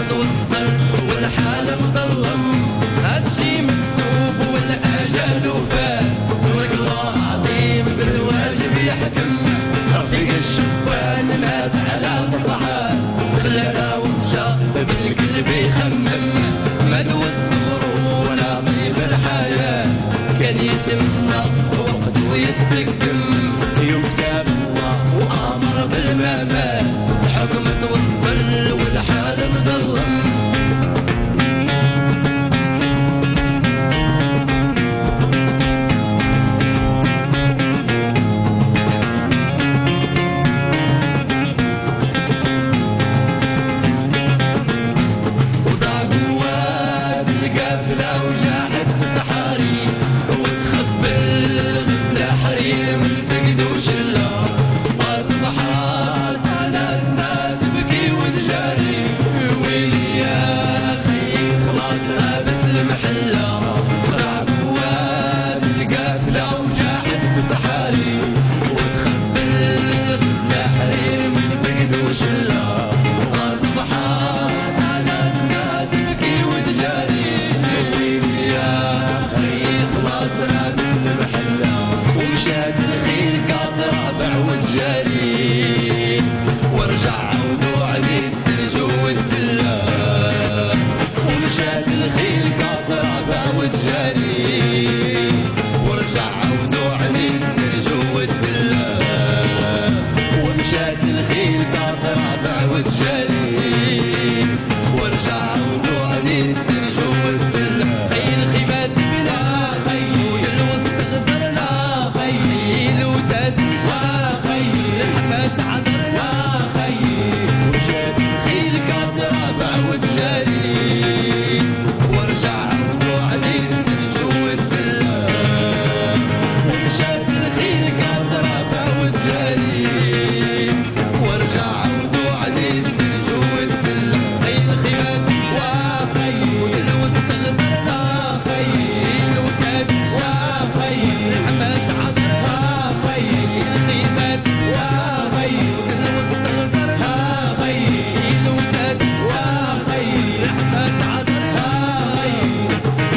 وجاحد في صحاري وتخبى الغزل حرير من فقد وشلة واصبحت ناسنا تبكي وتجاري ويلي يا خي خلاص غابت المحلة راح بواب القافلة وجاحد في صحاري وتخبى الغزل حرير من فقد وشلة واصبحت ناسنا تبكي وتجاري ويلي يا خي خلاص غابت المحلة ومشات الخيل كترابع وتجاري ورجع عودو علي تسرجو الدلة ومشات الخيل كترابع وتجاري ورجع عودو علي تسرجو الدلة ومشات الخيل كترابع وتجاري ورجع عودو علي تسرجو الدلة خيل خيبات بنا خيل الوسط غدرنا خيل وتدشا خيل الحمات عذرنا خيل ومشات الخيل كترابع وتجاري ورجع عودو علي تسرجو الدلة ومشات الخيل كترابع وتجاري ورجع عودو علي تسرجو الدلة خيل خيبات وخيل الوسط غدرنا خيل وتدشا خيل الحمات عذرها خيل خيبات وخيل الوسط غدرنا خيل وتدشا خيل الحمات عذرها خيل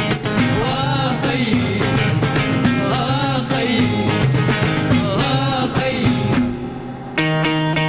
وخيل وخيل وخيل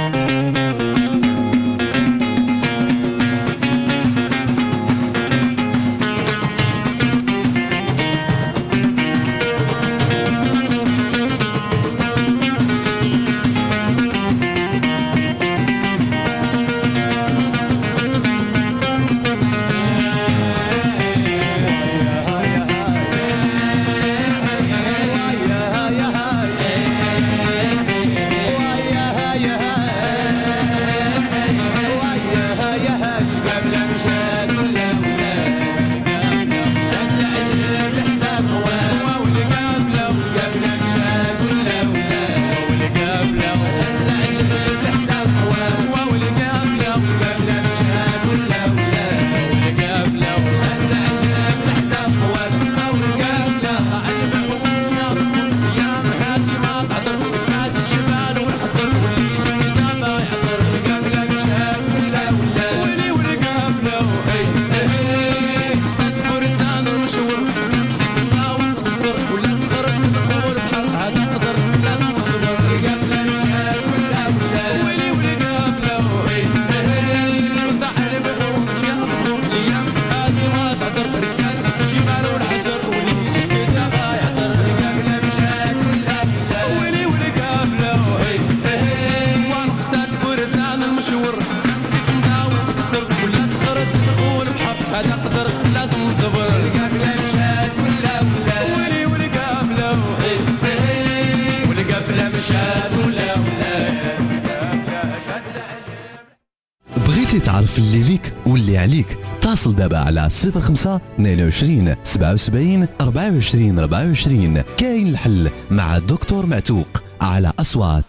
بغيتي تعرف اللي ليك واللي عليك اتصل دابا على صفر خمسة اثنين وعشرين سبعة وسبعين أربعة وعشرين أربعة وعشرين. كاين الحل مع الدكتور معتوق على أصوات.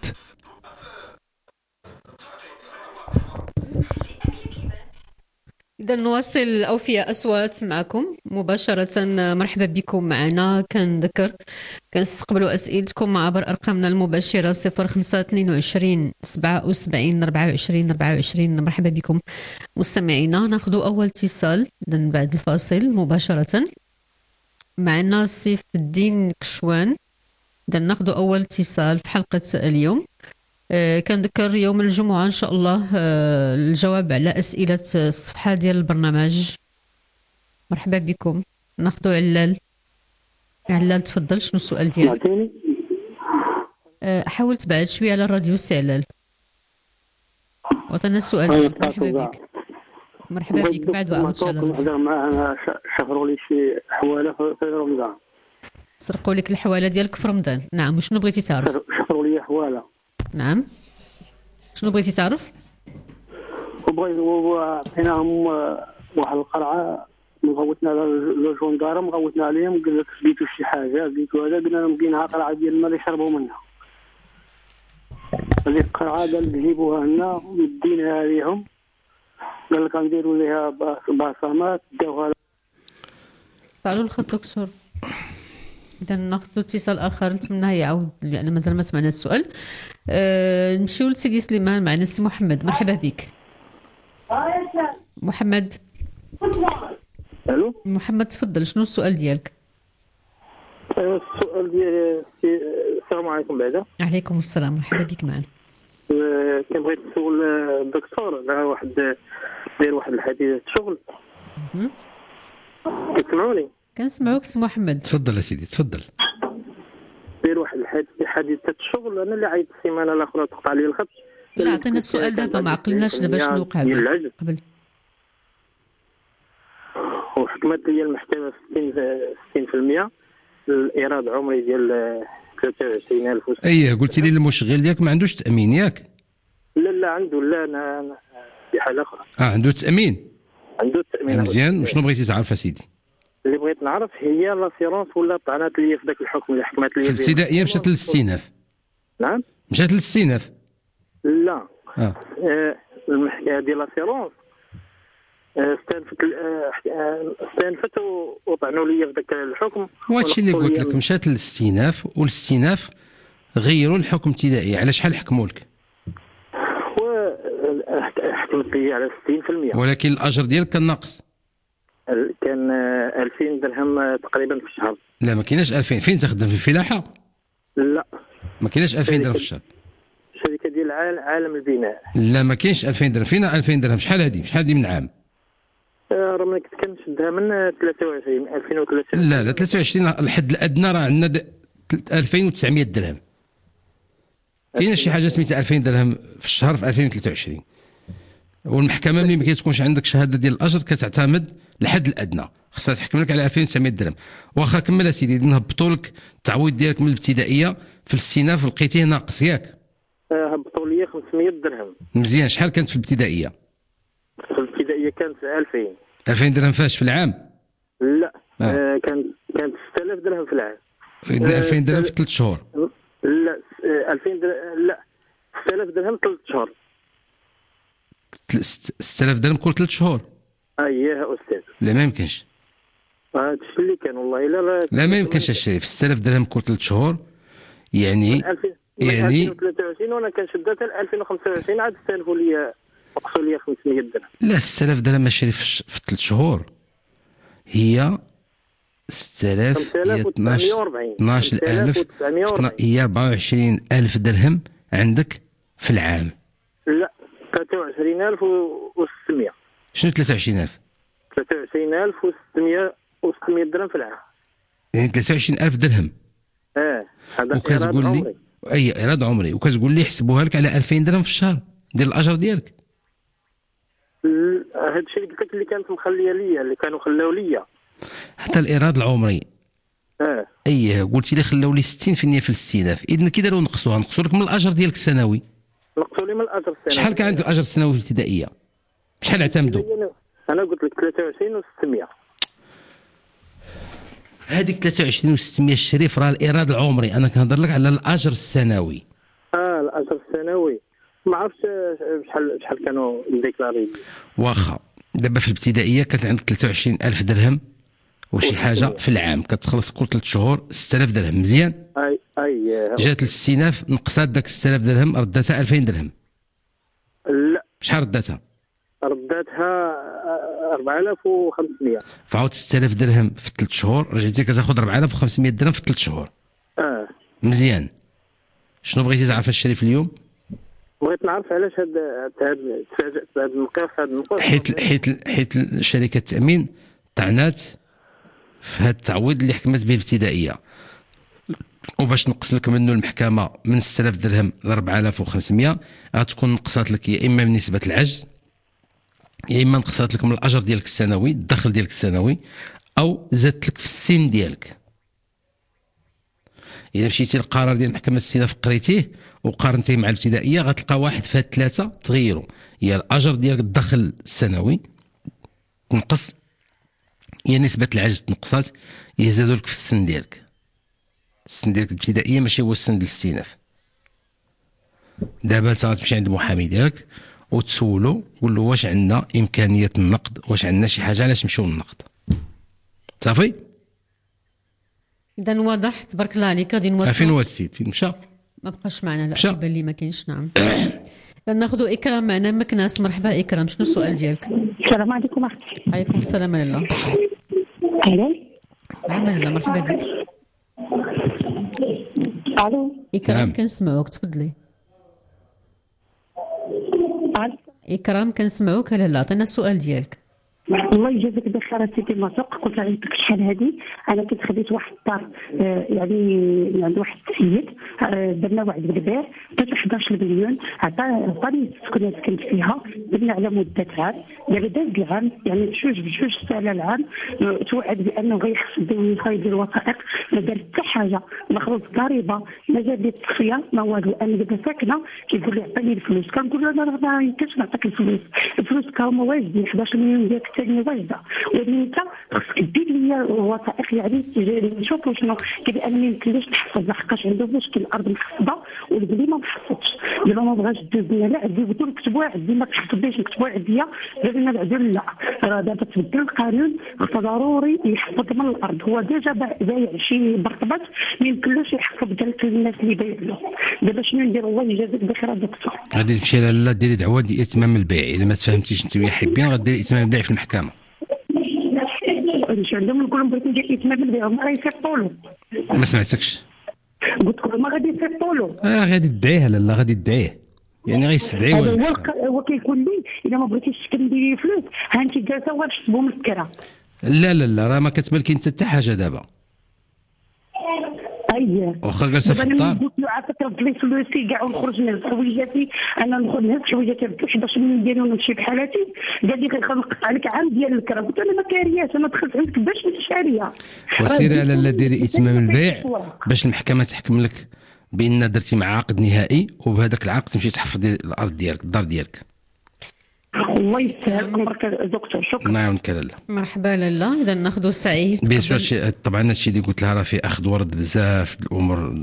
إذا نواصل أوفياء أصوات معكم مباشرة. مرحبا بكم معنا. كنذكر كنستقبلوا أسئلتكم عبر أرقامنا المباشرة صفر خمسة اثنين وعشرين سبعة وسبعين أربعة وعشرين أربعة وعشرين. مرحبا بكم مستمعينا. ناخذ أول اتصال إذن بعد الفاصل مباشرة. معنا سيف الدين كشوان. إذن ناخذ أول اتصال في حلقة اليوم. أه كنذكر يوم الجمعة إن شاء الله أه الجواب على أسئلة الصفحة ديال البرنامج. مرحبا بكم. ناخذ علال. علال تفضل، شنو السؤال ديالك؟ أه حاول تبعد شوية على الراديو سي علال. وطنا السؤال ديالك. مرحبا بك. مرحبا بك. بعد وعاود شلال. نهضر معاه شفروا لي شي حواله في رمضان. سرقوا لك الحواله ديالك في رمضان. نعم. وشنو بغيتي تعرف؟ شفروا لي حواله. نعم. شنو بغيتي تعرف؟ وبغيت عطيناهم واحد القرعه غوتنا على لو جوندارم غوتنا عليهم قال لك سديتوا شي حاجه قلتوا هذا قلنا لهم كاين قرعه ديال الماء اللي يشربوا منها. هذيك القرعه قال تجيبوها لنا وديناها ليهم قال لك غنديروا ليها بصمات داوها. تعالوا الخط دكتور. إذا ناخذ اتصال آخر نتمنى يعاود لأن مازال ما سمعنا السؤال. أه نمشيو لسيدي سليمان معنا السي محمد. مرحبا بك محمد. الو محمد تفضل، شنو السؤال ديالك؟ السؤال ديالي السلام عليكم. بعدا عليكم السلام، مرحبا بك معنا. كان بغيت نسول الدكتور على واحد داير واحد الحديث شغل. كتسمعوني؟ كنسمعوك سي محمد. تفضل يا سيدي تفضل. داير واحد الحديث الشغل، انا اللي عيط السيمانه الاخرى تقطع لي الخط. لا عطينا السؤال دابا، ما عقلناش دابا شنو وقع قبل. وحكمت لي المحكمه ستين بالمئة الايراد عمري ديال ثلاثة وعشرين ألف. اييه قلتي لي المشغل ديالك ما عندوش تامين ياك؟ لا لا عنده، لا انا في حاله اخرى. اه عنده تامين؟ عنده التامين. مزيان. وشنو بغيتي تعرف سيدي؟ اللي بغيت نعرف هي لاسيرونس ولا طعنات لي في ذاك الحكم اللي حكمت لي في الابتدائيه مشات للاستئناف. نعم مشات للاستئناف. لا اه, آه المحكمه ديال لاسيرونس استنفت استنفت وطعنوا لي في ذاك الحكم. وهادشي اللي قلت لك، مشات للاستئناف والاستئناف غيروا الحكم الابتدائي. على شحال حكموا لك؟ حكمت لي على ستين بالمئة. ولكن الاجر ديالك كان ناقص. كان ألفين درهم تقريبا في الشهر. لا ما كايناش ألفين. فين تخدم في الفلاحه؟ لا ما كايناش ألفين درهم في الشهر. الشركه ديال عالم البناء. لا ما كاينش ألفين درهم. فين ألفين درهم؟ شحال هذه؟ شحال هذه من عام؟ راه ملي كنت كنشدها من ثلاثة وعشرين ألفين وثلاثة. لا لا ثلاثة وعشرين الحد الادنى راه عندنا ألفين وتسعمائة درهم. كاين شي حاجه سميتها ألفين درهم في الشهر في ألفين وثلاثة وعشرين. والمحكمه ملي ما كتكونش عندك شهاده ديال الاجر كتعتمد الحد الادنى، خصها تحكم لك على ألفين وتسعمائة درهم. واخا كمل اسيدي نهبطوا لك التعويض ديالك من الابتدائيه في الاستئناف لقيتيه ناقص ياك؟ هبطوا لي خمسمائة درهم. مزيان. شحال كانت في الابتدائيه؟ في الابتدائيه كانت ألفين. ألفين درهم فاش في العام؟ لا آه. آه كانت كانت ستة آلاف درهم في العام. آه ألفين درهم في ثلاث شهور؟ لا ألفين درهم لا ستة آلاف درهم ثلاث شهور. ستة آلاف درهم كل ثلاث شهور؟ اييه استاذ. لا ما يمكنش. هذا الشيء اللي كان والله لا لا لا ما يمكنش الشريف. ستة آلاف درهم كل ثلاث شهور يعني يعني ألفين وثلاثة وعشرين وانا كنشدها حتى ألفين وخمسة وعشرين عاد استلفوا لي نقصوا لي خمسمائة درهم. لا ستة آلاف درهم الشريف في ثلاث شهور هي ستة آلاف هي اثناش ألف هي أربعة وعشرين ألف درهم عندك في العام. لا ثلاثة وعشرين ألف وستمائة. شنو ثلاثة وعشرين ألف؟ ثلاثة وعشرين ألف وستمائة وستمائة درهم في العام. يعني ثلاثة وعشرين ألف درهم. اه هذا وكتقول لي اي ايراد عمري وكتقول لي حسبوها لك على ألفين درهم في الشهر ديال الاجر ديالك. هذا الشيء اللي قلت لك اللي كانت مخليه ليا اللي كانوا خلاو ليا حتى الايراد العمري. اه اييه قلتي لي خلاو لي ستين بالمئة في الاستئناف. اذا كي داروا نقصوها نقصوا لك من الاجر ديالك السنوي. نقصوا لي من الاجر السنوي. شحال كان عندك الاجر السنوي في الابتدائيه؟ شحال اعتمدوا؟ انا قلت لك ثلاثة وعشرين وستمائة. هذيك ثلاثة وعشرين وستمائة الشريف راه الايراد العمري. انا كنهضر لك على الاجر السنوي. اه الاجر السنوي ما عرفتش شحال شحال كانوا ديكلاري. واخا دابا في الابتدائيه كانت عندك ثلاثة وعشرين ألف درهم وشي حاجه في العام كتخلص كل ثلاث شهور ستة آلاف درهم. مزيان. اي اي جات الاستئناف نقصات داك ستة آلاف درهم رداتها ألفين درهم. لا شحال رداتها؟ رداتها أربعة آلاف وخمسمائة. فعاود ستة آلاف درهم في ثلاث شهور رجعتي كتاخذ أربعة آلاف وخمسمائة درهم في ثلاث شهور. اه مزيان. شنو بغيتي تعرف الشريف اليوم؟ بغيت نعرف علاش هاد هاد تفاجأت بهذا الموقف هذا الموقف حيت حيت حيت شركه التامين طعنات في هذا التعويض اللي حكمت به الابتدائيه. وباش نقص لك منه المحكمه من ستة آلاف درهم ل أربعة آلاف وخمسمائة غتكون نقصات لك يا اما من نسبه العجز يا اما نقصات لك من الاجر ديالك السنوي الدخل ديالك السنوي او زادت لك في السن ديالك. اذا مشيتي للقرار ديال محكمه الاستئناف قريتيه وقارنتيه مع الابتدائيه غتلقى واحد في هاد الثلاثه تغيروا. هي الاجر ديالك الدخل السنوي تنقص هي نسبه العجز تنقصات، يزادوا لك في السن ديالك. السن ديالك الابتدائيه ماشي هو السن ديال الاستئناف. دابا انت غتمشي عند المحامي ديالك وتسولو، قول له واش عندنا امكانيه النقد، واش عندنا شي حاجه علاش نمشيو للنقد. صافي. اذا واضح تبارك الله عليك. غادي نواصلوا. فين هو السيد؟ فين مشى؟ ما بقاش معنا. لا مشى. كيبان لي ما كاينش. نعم. ناخذوا اكرام معنا مكناس. مرحبا اكرام، شنو السؤال ديالك؟ السلام عليكم اختي. عليكم السلام ورحمه الله. الو. نعم الله، مرحبا بك. الو. اكرام كنسمعوك، تفضلي. اكرام كنسمعوك. لا لا عطينا السؤال ديالك. الله يجازيك بخير سيدي مرزوق. قلت عيطتك شحال هذه، انا كنت خديت واحد الدار آه يعني عند واحد السيد، آه درنا وعد بالبيع درت واحد احد عشر مليون، عطاني السكن اللي سكنت فيها، درنا على مده عام. دابا داز العام يعني بجوج بجوج على العام، آه توعد بانه غيخص يدير الوثائق، ما دار حتى حاجه، ما خلص ضريبه، ما جاب لي التصفيه، ما والو. انا دابا ساكنه كيقول لي عطيني الفلوس، كنقول له انا ما يمكنش نعطيك الفلوس، الفلوس كهما واجدين احد عشر مليون ديالك الثانيه واجده، ولكن انت خصك دير لي الوثائق يعني نشوفوا شنو كيبان. انا ما يمكنليش نحفظ لحقاش عنده مشكل، الارض محفظه والبلي ما محفظش. دابا ما بغاش دوز لنا، لا عندي بدون كتبوها عندي، ما تحفظيش نكتبوها عندي. دابا انا العدل لا، راه دابا تبدل القانون، فضروري يحفظ من الارض. هو ديجا بايع شي برطبات ما يمكنلوش يحفظ ديال الناس اللي بايع له. دابا شنو ندير؟ الله يجازيك بخير دكتور. غادي تمشي لاله ديري دعوه ديال اتمام البيع. الا ما تفهمتيش انت ويا حابين غديري اتمام البيع في المحكمه. نمشي عندهم نقول لهم بغيت ندير اتمام البيع، ما غيصيفطوا له. ما سمعتكش. قلت لهم ما غادي يصيفطوا له. راه غادي تدعيه لاله، غادي تدعيه يعني غيستدعي. هذا هو هو كيقول لي الا ما بغيتيش تسكن ديري فلوس، ها انت جالسه وغتحسبوا من السكره. لا لا لا، راه ما كتبان كاين حتى حاجه دابا. اييه واخا جالسه في الدار. قلت له عافاك رد لي فلوسي كاع ونخرج نهز حويجاتي، انا نخرج نهز حويجاتي ب احد عشر مليون ديالي ونمشي بحالاتي. قال لي غنقطع لك عام ديال الكرا. قلت له ما كارياش، انا دخلت عندك باش نشاريها. وسيري على لا ديري اتمام البيع باش المحكمه تحكم لك بان درتي مع عقد نهائي، وبهذاك العقد تمشي تحفظي الارض ديالك، الدار ديالك. الله يسهل امرك دكتور. شكرا. نعم كلاله. مرحبا لاله. اذا ناخذوا سعيد. بيان سور طبعا هادشي اللي قلت لها راه في اخذ ورد بزاف الامور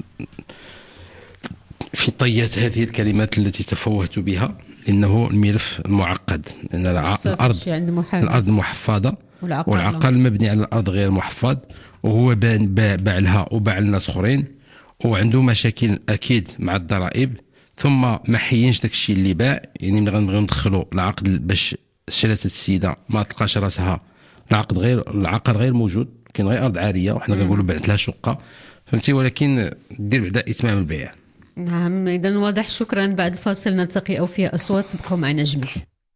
في طيات هذه الكلمات التي تفوهت بها، لانه الملف معقد، لان الارض الارض محفظه والعقار المبني على الارض غير محفظ، وهو باع لها وباع لناس اخرين، وعنده مشاكل اكيد مع الضرائب، ثم ما حينش داك الشيء اللي باع. يعني ملي غنبغيو ندخلوا العقد باش شرات السيده ما تلقاش راسها، العقد غير العقار غير موجود، كاين غير ارض عاريه وحنا كنقولوا بعت لها شقه، فهمتي، ولكن دير بعدا اتمام البيع. نعم اذا واضح. شكرا. بعد الفاصل نلتقي او فيها اصوات، تبقوا معنا جميع.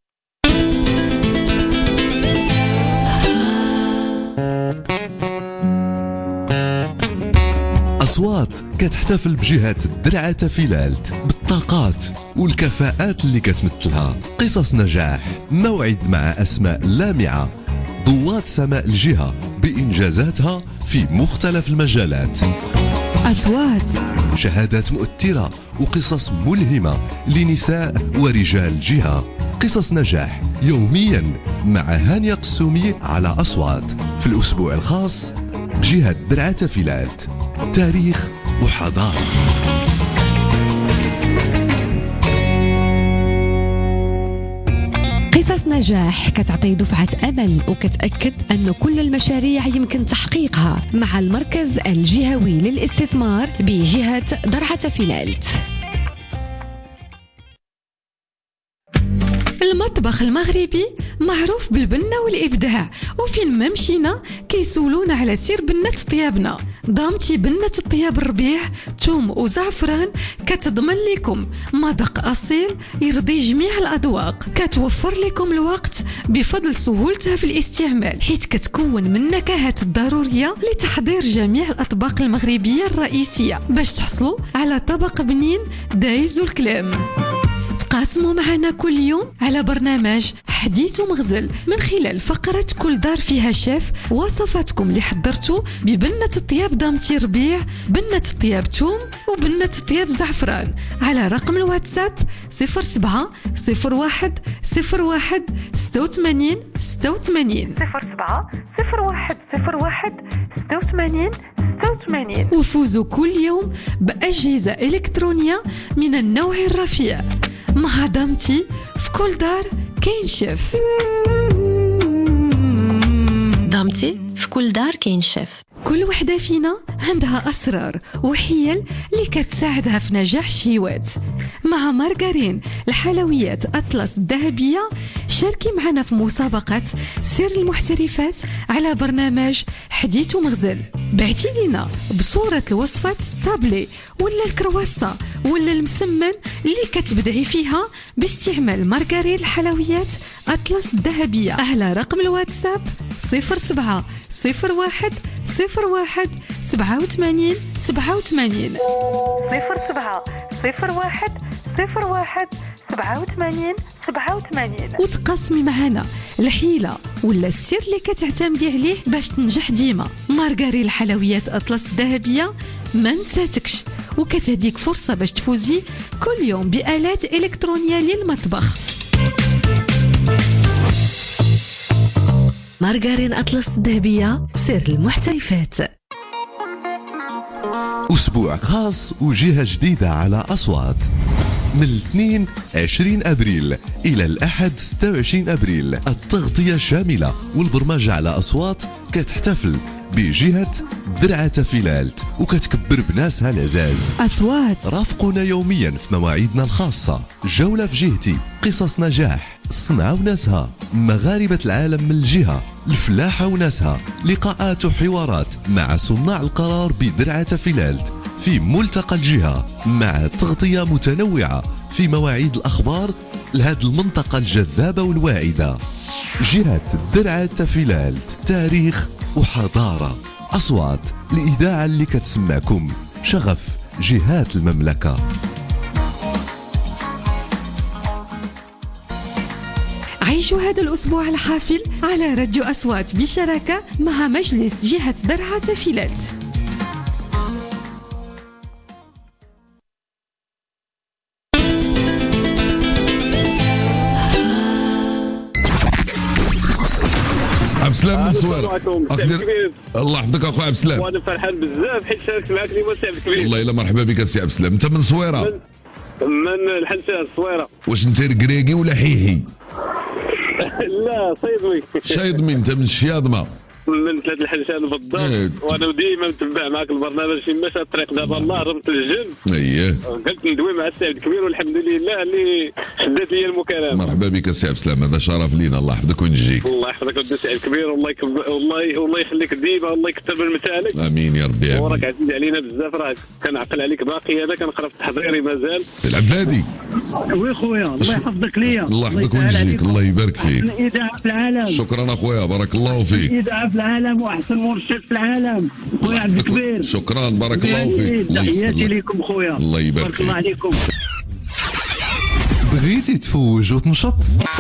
أصوات كتحتفل بجهة الدرعة تافيلالت بالطاقات والكفاءات اللي كتمثلها. قصص نجاح، موعد مع أسماء لامعة، ضوات سماء الجهة بإنجازاتها في مختلف المجالات. أصوات، شهادات مؤثرة وقصص ملهمة لنساء ورجال الجهة. قصص نجاح يوميا مع هانية قسومي على أصوات، في الأسبوع الخاص بجهة درعة تافيلالت. تاريخ وحضارة. قصص نجاح كتعطي دفعة أمل وكتأكد أن كل المشاريع يمكن تحقيقها مع المركز الجهوي للاستثمار بجهة درعة تافيلالت. المطبخ المغربي معروف بالبنة والإبداع، وفين ما مشينا كيسولونا على سير بنة طيابنا. ضامتي بنة الطياب الربيع توم وزعفران كتضمن لكم مذاق أصيل يرضي جميع الأذواق، كتوفر لكم الوقت بفضل سهولتها في الاستعمال، حيث كتكون من النكهات الضرورية لتحضير جميع الأطباق المغربية الرئيسية باش تحصلوا على طبق بنين دايز الكلام. تقاسموا معنا كل يوم على برنامج حديث ومغزل من خلال فقرة كل دار فيها شيف، وصفاتكم اللي حضرتوا ببنة الطياب دامتي ربيع، بنة الطياب توم، وبنة الطياب زعفران، على رقم الواتساب صفر سبعة صفر واحد صفر واحد ستة وثمانين ستة وثمانين صفر سبعة صفر واحد صفر واحد ستة وثمانين ستة وثمانين. وفوزوا كل يوم بأجهزة إلكترونية من النوع الرفيع. مع دامتي في كل دار كاين شيف. دامتي في كل دار كاين شيف. كل وحدة فينا عندها أسرار وحيل اللي كتساعدها في نجاح شهيوات. مع مارغرين الحلويات أطلس الذهبية شاركي معنا في مسابقة سر المحترفات على برنامج حديث ومغزل. بعتي لنا بصورة الوصفات الصابلي ولا الكرواسة ولا المسمن اللي كتبدعي فيها باستعمال مارغرين الحلويات أطلس الذهبية على رقم الواتساب صفر سبعة صفر واحد صفر واحد سبعة وثمانين سبعة وثمانين صفر سبعة صفر واحد صفر واحد سبعة وثمانين سبعة وثمانين. وتقاسمي معنا الحيلة ولا السر اللي كتعتمدي عليه باش تنجح ديما. مارغرين الحلويات أطلس الذهبية ما نساتكش، وكتهديك فرصة باش تفوزي كل يوم بآلات إلكترونية للمطبخ. مارغرين أطلس الذهبية سر المحترفات. أسبوع خاص وجهة جديدة على أصوات، من الاثنين عشرين أبريل إلى الأحد ستة وعشرين أبريل. التغطية شاملة، والبرمجة على أصوات كتحتفل بجهة درعة فيلالت وكتكبر بناسها العزاز. أصوات رافقونا يوميا في مواعيدنا الخاصة. جولة في جهتي، قصص نجاح، الصنعة وناسها، مغاربة العالم من الجهة، الفلاحة وناسها، لقاءات وحوارات مع صناع القرار بدرعة فيلالت في ملتقى الجهة، مع تغطية متنوعة في مواعيد الأخبار لهذه المنطقة الجذابة والواعدة. جهة درعة فيلالت، تاريخ وحضارة. أصوات، الإذاعة اللي كتسمعكم، شغف جهات المملكة. عيشوا هذا الأسبوع الحافل على راديو أصوات بشراكة مع مجلس جهة درعة فيلالت. عبد السلام من صويرة. أقدر الله يحفظك اخويا عبد السلام. وانا فرحان بزاف حيت شاركت معك اليوم السي عبد الكبير. والله الا مرحبا بك السي عبد السلام. انت من صويرة؟ من, من الحنسان الصويرة. واش انت ركراكي ولا حيحي؟ لا صيدوي. شايضمي. انت من الشياضمة؟ من ثلاث الحنسان بالضبط. وانا ديما متبع معك البرنامج في مشى الطريق دابا الله رمت للجن. اييه قلت ندوي مع السي عبد الكبير والحمد لله اللي شدات لي المكالمه. مرحبا بك السي عبد السلام، هذا شرف لينا. الله يحفظك ونجيك. الله يحفظك ودي السي عبد الكبير. والله يكب... والله والله يخليك ديما. والله يكثر من مثالك. امين يا ربي. امين. وراك عزيز علينا بزاف. راك كنعقل عليك باقي. انا كنقرا في التحضيري مازال. العبد الهادي. وي خويا الله يحفظك ليا. الله يحفظك ونجيك. الله يبارك فيك. الاذاعه في العالم. شكرا اخويا بارك الله فيك. الاذاعه في العالم واحسن مرشد في العالم خويا عبد الكبير. شكرا بارك الله فيك. تحياتي لكم خويا. الله يبارك فيك. الله عليكم. بغيتي تفوج وتنشط؟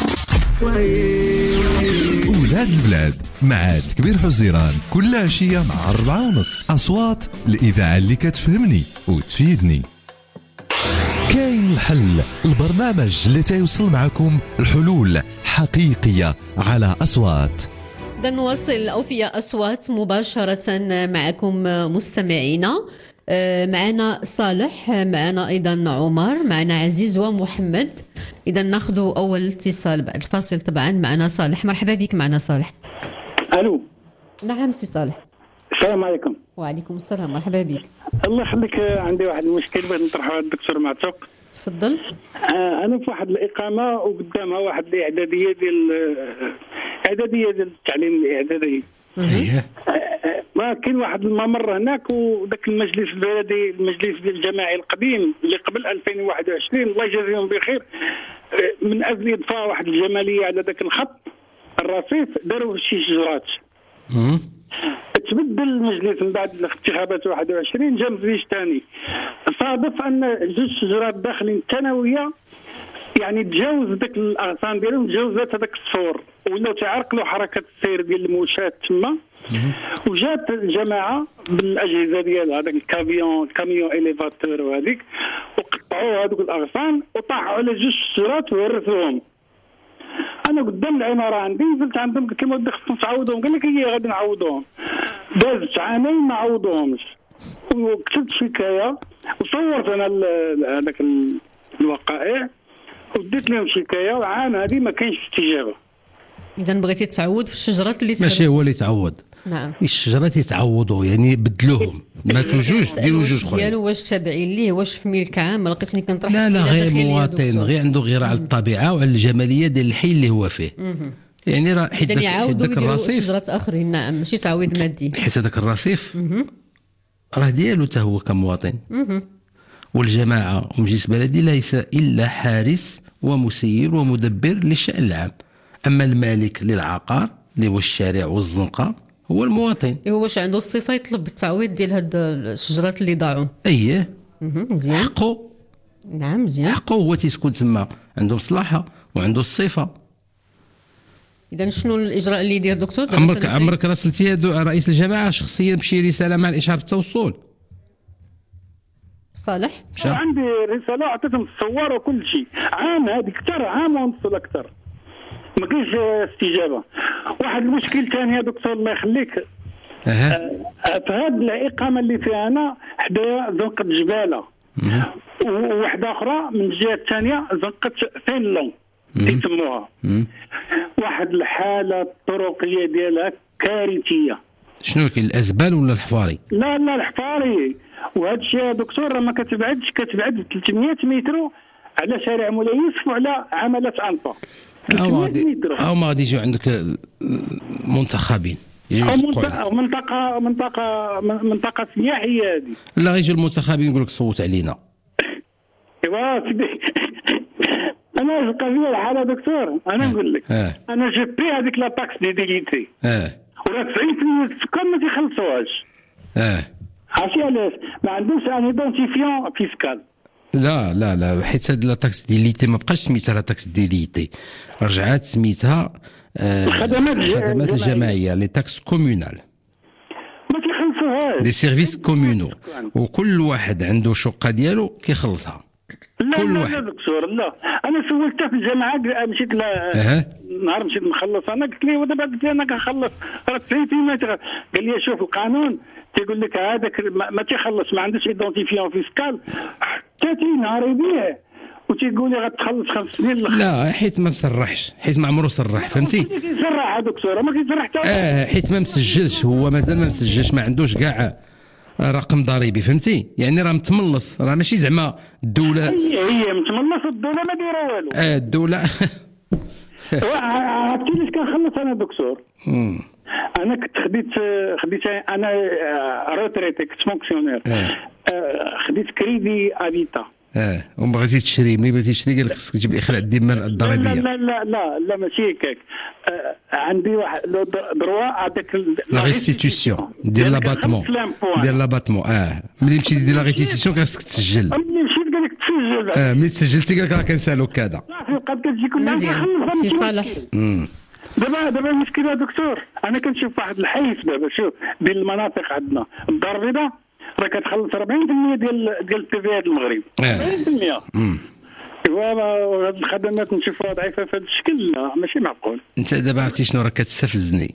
ولاد البلاد مع عبد الكبير حزيران كل عشية مع أربعة ونص. أصوات، الإذاعة اللي كتفهمني وتفيدني. كاين الحل، البرنامج اللي تيوصل معكم الحلول حقيقية على أصوات. إذا نواصل أوفياء أصوات مباشرة معكم مستمعينا. معنا صالح، معنا أيضا عمر، معنا عزيز ومحمد. إذا ناخذ أول اتصال بعد الفاصل. طبعا معنا صالح. مرحبا بك معنا صالح. ألو. نعم سي صالح. السلام عليكم. وعليكم السلام. مرحبا بك. الله يخليك. عندي واحد المشكل بغيت نطرحه على الدكتور معتوق. تفضل. آه انا في واحد الاقامه وقدامها واحد الاعداديه ديال اعداديه ديال التعليم الاعدادي. اييه. ما كاين واحد الممر هناك، وذاك المجلس البلدي المجلس الجماعي القديم اللي قبل ألفين وواحد وعشرين الله يجازيهم بخير، من اجل اضفاء واحد الجماليه على ذاك الخط الرصيف داروا شي شجرات. تبدل المجلس من بعد الانتخابات واحد وعشرين جا مجلس ثاني. صادف ان جوج شجرات داخلين الثانويه يعني تجاوز داك الاغصان ديالهم، تجاوزات هذاك الصفور، ولاو تعرقلوا حركه السير ديال الموشات تما. وجات الجماعه بالاجهزه ديال هذاك الكاميون الكاميون اليفاتور وهذيك، وقطعوا هذوك الاغصان وطاحوا على جوج شجرات وهرسوهم. انا قدام العماره عندي نزلت عندهم قلت لهم ودي خصنا نعوضوهم، قال لك هي غادي نعوضوهم. دازت عامين ما عوضوهمش، وكتبت شكايه وصورت انا هذاك الوقائع وديت لهم شكايه، وعام هذه ما كاينش استجابه. اذا بغيتي تعوض في الشجرات اللي ماشي هو اللي تعوض، نعم الشجرات يتعوضوا يعني بدلوهم، ماتوا جوج ديروا جوج اخرين. ديالو واش تابعين ليه، واش في ملك عام؟ لقيتني كنطرح لا لا غير مواطن، غير عنده غيره على الطبيعه وعلى الجماليه ديال الحي اللي هو فيه. مم. يعني راه حيت اذا يعاودوا داك يديروا الرصيف، شجرات اخرين، نعم ماشي تعويض مادي. حيت هذاك الرصيف راه ديالو حتى هو كمواطن. مم. والجماعه ومجلس بلدي ليس الا حارس ومسير ومدبر للشأن العام، اما المالك للعقار اللي هو الشارع والزنقه هو المواطن. هو واش عنده الصفه يطلب بالتعويض ديال هاد الشجرات اللي ضاعوا؟ اييه مزيان، حقه. نعم مزيان، حقه هو تيسكن تما، عنده مصلحه وعنده الصفه. اذا شنو الاجراء اللي يدير دكتور؟ عمرك عمرك راسلتي رئيس الجماعه شخصيا بشي رساله مع الاشعار بالتوصل؟ صالح عندي رساله عطيتهم الصور وكل شيء، عام هذيك اكثر، عام ونص ولا اكثر ما كاينش استجابه. واحد المشكل ثاني يا دكتور الله يخليك، أه. أه في هذه الاقامه اللي فيها انا حدايا زنقه جباله، وواحده اخرى من الجهه الثانيه زنقه فينلون يسموها. واحد الحاله الطرقيه ديالها كارثيه. شنو كاين الازبال ولا الحفاري؟ لا لا الحفاري. وهذا الشيء يا دكتور راه ما كتبعدش، كتبعد ثلاثمية متر على شارع مولاي يوسف وعلى عمله انفا. أو أو ما غادي يجيو عندك منتخبين أو منطقة منطقة منطقة منطقة سياحية هذه. لا غيجيو المنتخبين يقول لك صوت علينا. ايوا سيدي انا القضية الحالة دكتور انا نقول لك آه. انا جي بي هذيك لا تاكس دي ديليتي اه وراه تسعين بالمية السكان ما تيخلصوهاش. اه عرفتي علاش؟ ما عندهمش ان ايدونتيفيون فيسكال. لا لا لا حيت هاد لا تاكس ديليتي ما بقاش سميتها لا تاكس ديليتي، رجعات سميتها آه الخدمات الخدمات الجماعيه لي تاكس كومونال، ما تيخلصوهاش لي سيرفيس كومونو، وكل واحد عنده شقه ديالو كيخلصها. لا كل لا واحد. لا دكتور لا انا سولتها في الجامعه مشيت ل أه. نهار مشيت نخلص انا قلت له ودابا قلت له انا كنخلص راه تسعين بالمية. قال لي شوف القانون تيقول لك هذاك ما تيخلص ما عندوش ايدونتيفيون فيسكال حتى نهار يبيع وتيقول لي غتخلص خمس سنين. لا حيت ما مسرحش، حيت ما عمرو صرح فهمتي. كيسرح يا دكتور ما كيسرح حتى اه حيت ما مسجلش، هو مازال ما مسجلش، ما عندوش كاع رقم ضريبي فهمتي، يعني راه متملص، راه ماشي زعما الدوله هي هي متملص الدوله ما دايره والو. اه الدوله عرفتي علاش كنخلص انا دكتور؟ انا كنت خديت خديت انا روتريتي كنت فونكسيونير، خديت كريدي ابيتا. اه وبغيتي تشري، ملي بغيتي تشري قال لك خصك تجيب الاخلاء الذمه الضريبيه. لا لا لا لا لا ماشي هكاك. آه عندي واحد لو دروا هذاك لا ريستيتيسيون ديال لاباتمون ديال لاباتمون. اه ملي مشيتي دير لا ريستيتيسيون خصك تسجل. ملي مشيت قال لك تسجل. اه ملي تسجلتي قال لك راه كنسالوك كذا. صافي بقات كتجي كل مزيان سي صالح. دابا دابا المشكل يا دكتور انا كنشوف واحد الحيز دابا شوف بين المناطق عندنا الدار البيضاء راه كتخلص أربعين بالمية ديال ديال التي في المغرب. أربعين بالمية. ايوا هاد الخدمات نشوفوها ضعيفه في هذا الشكل، لا ماشي معقول. انت دابا عرفتي شنو راه كتستفزني؟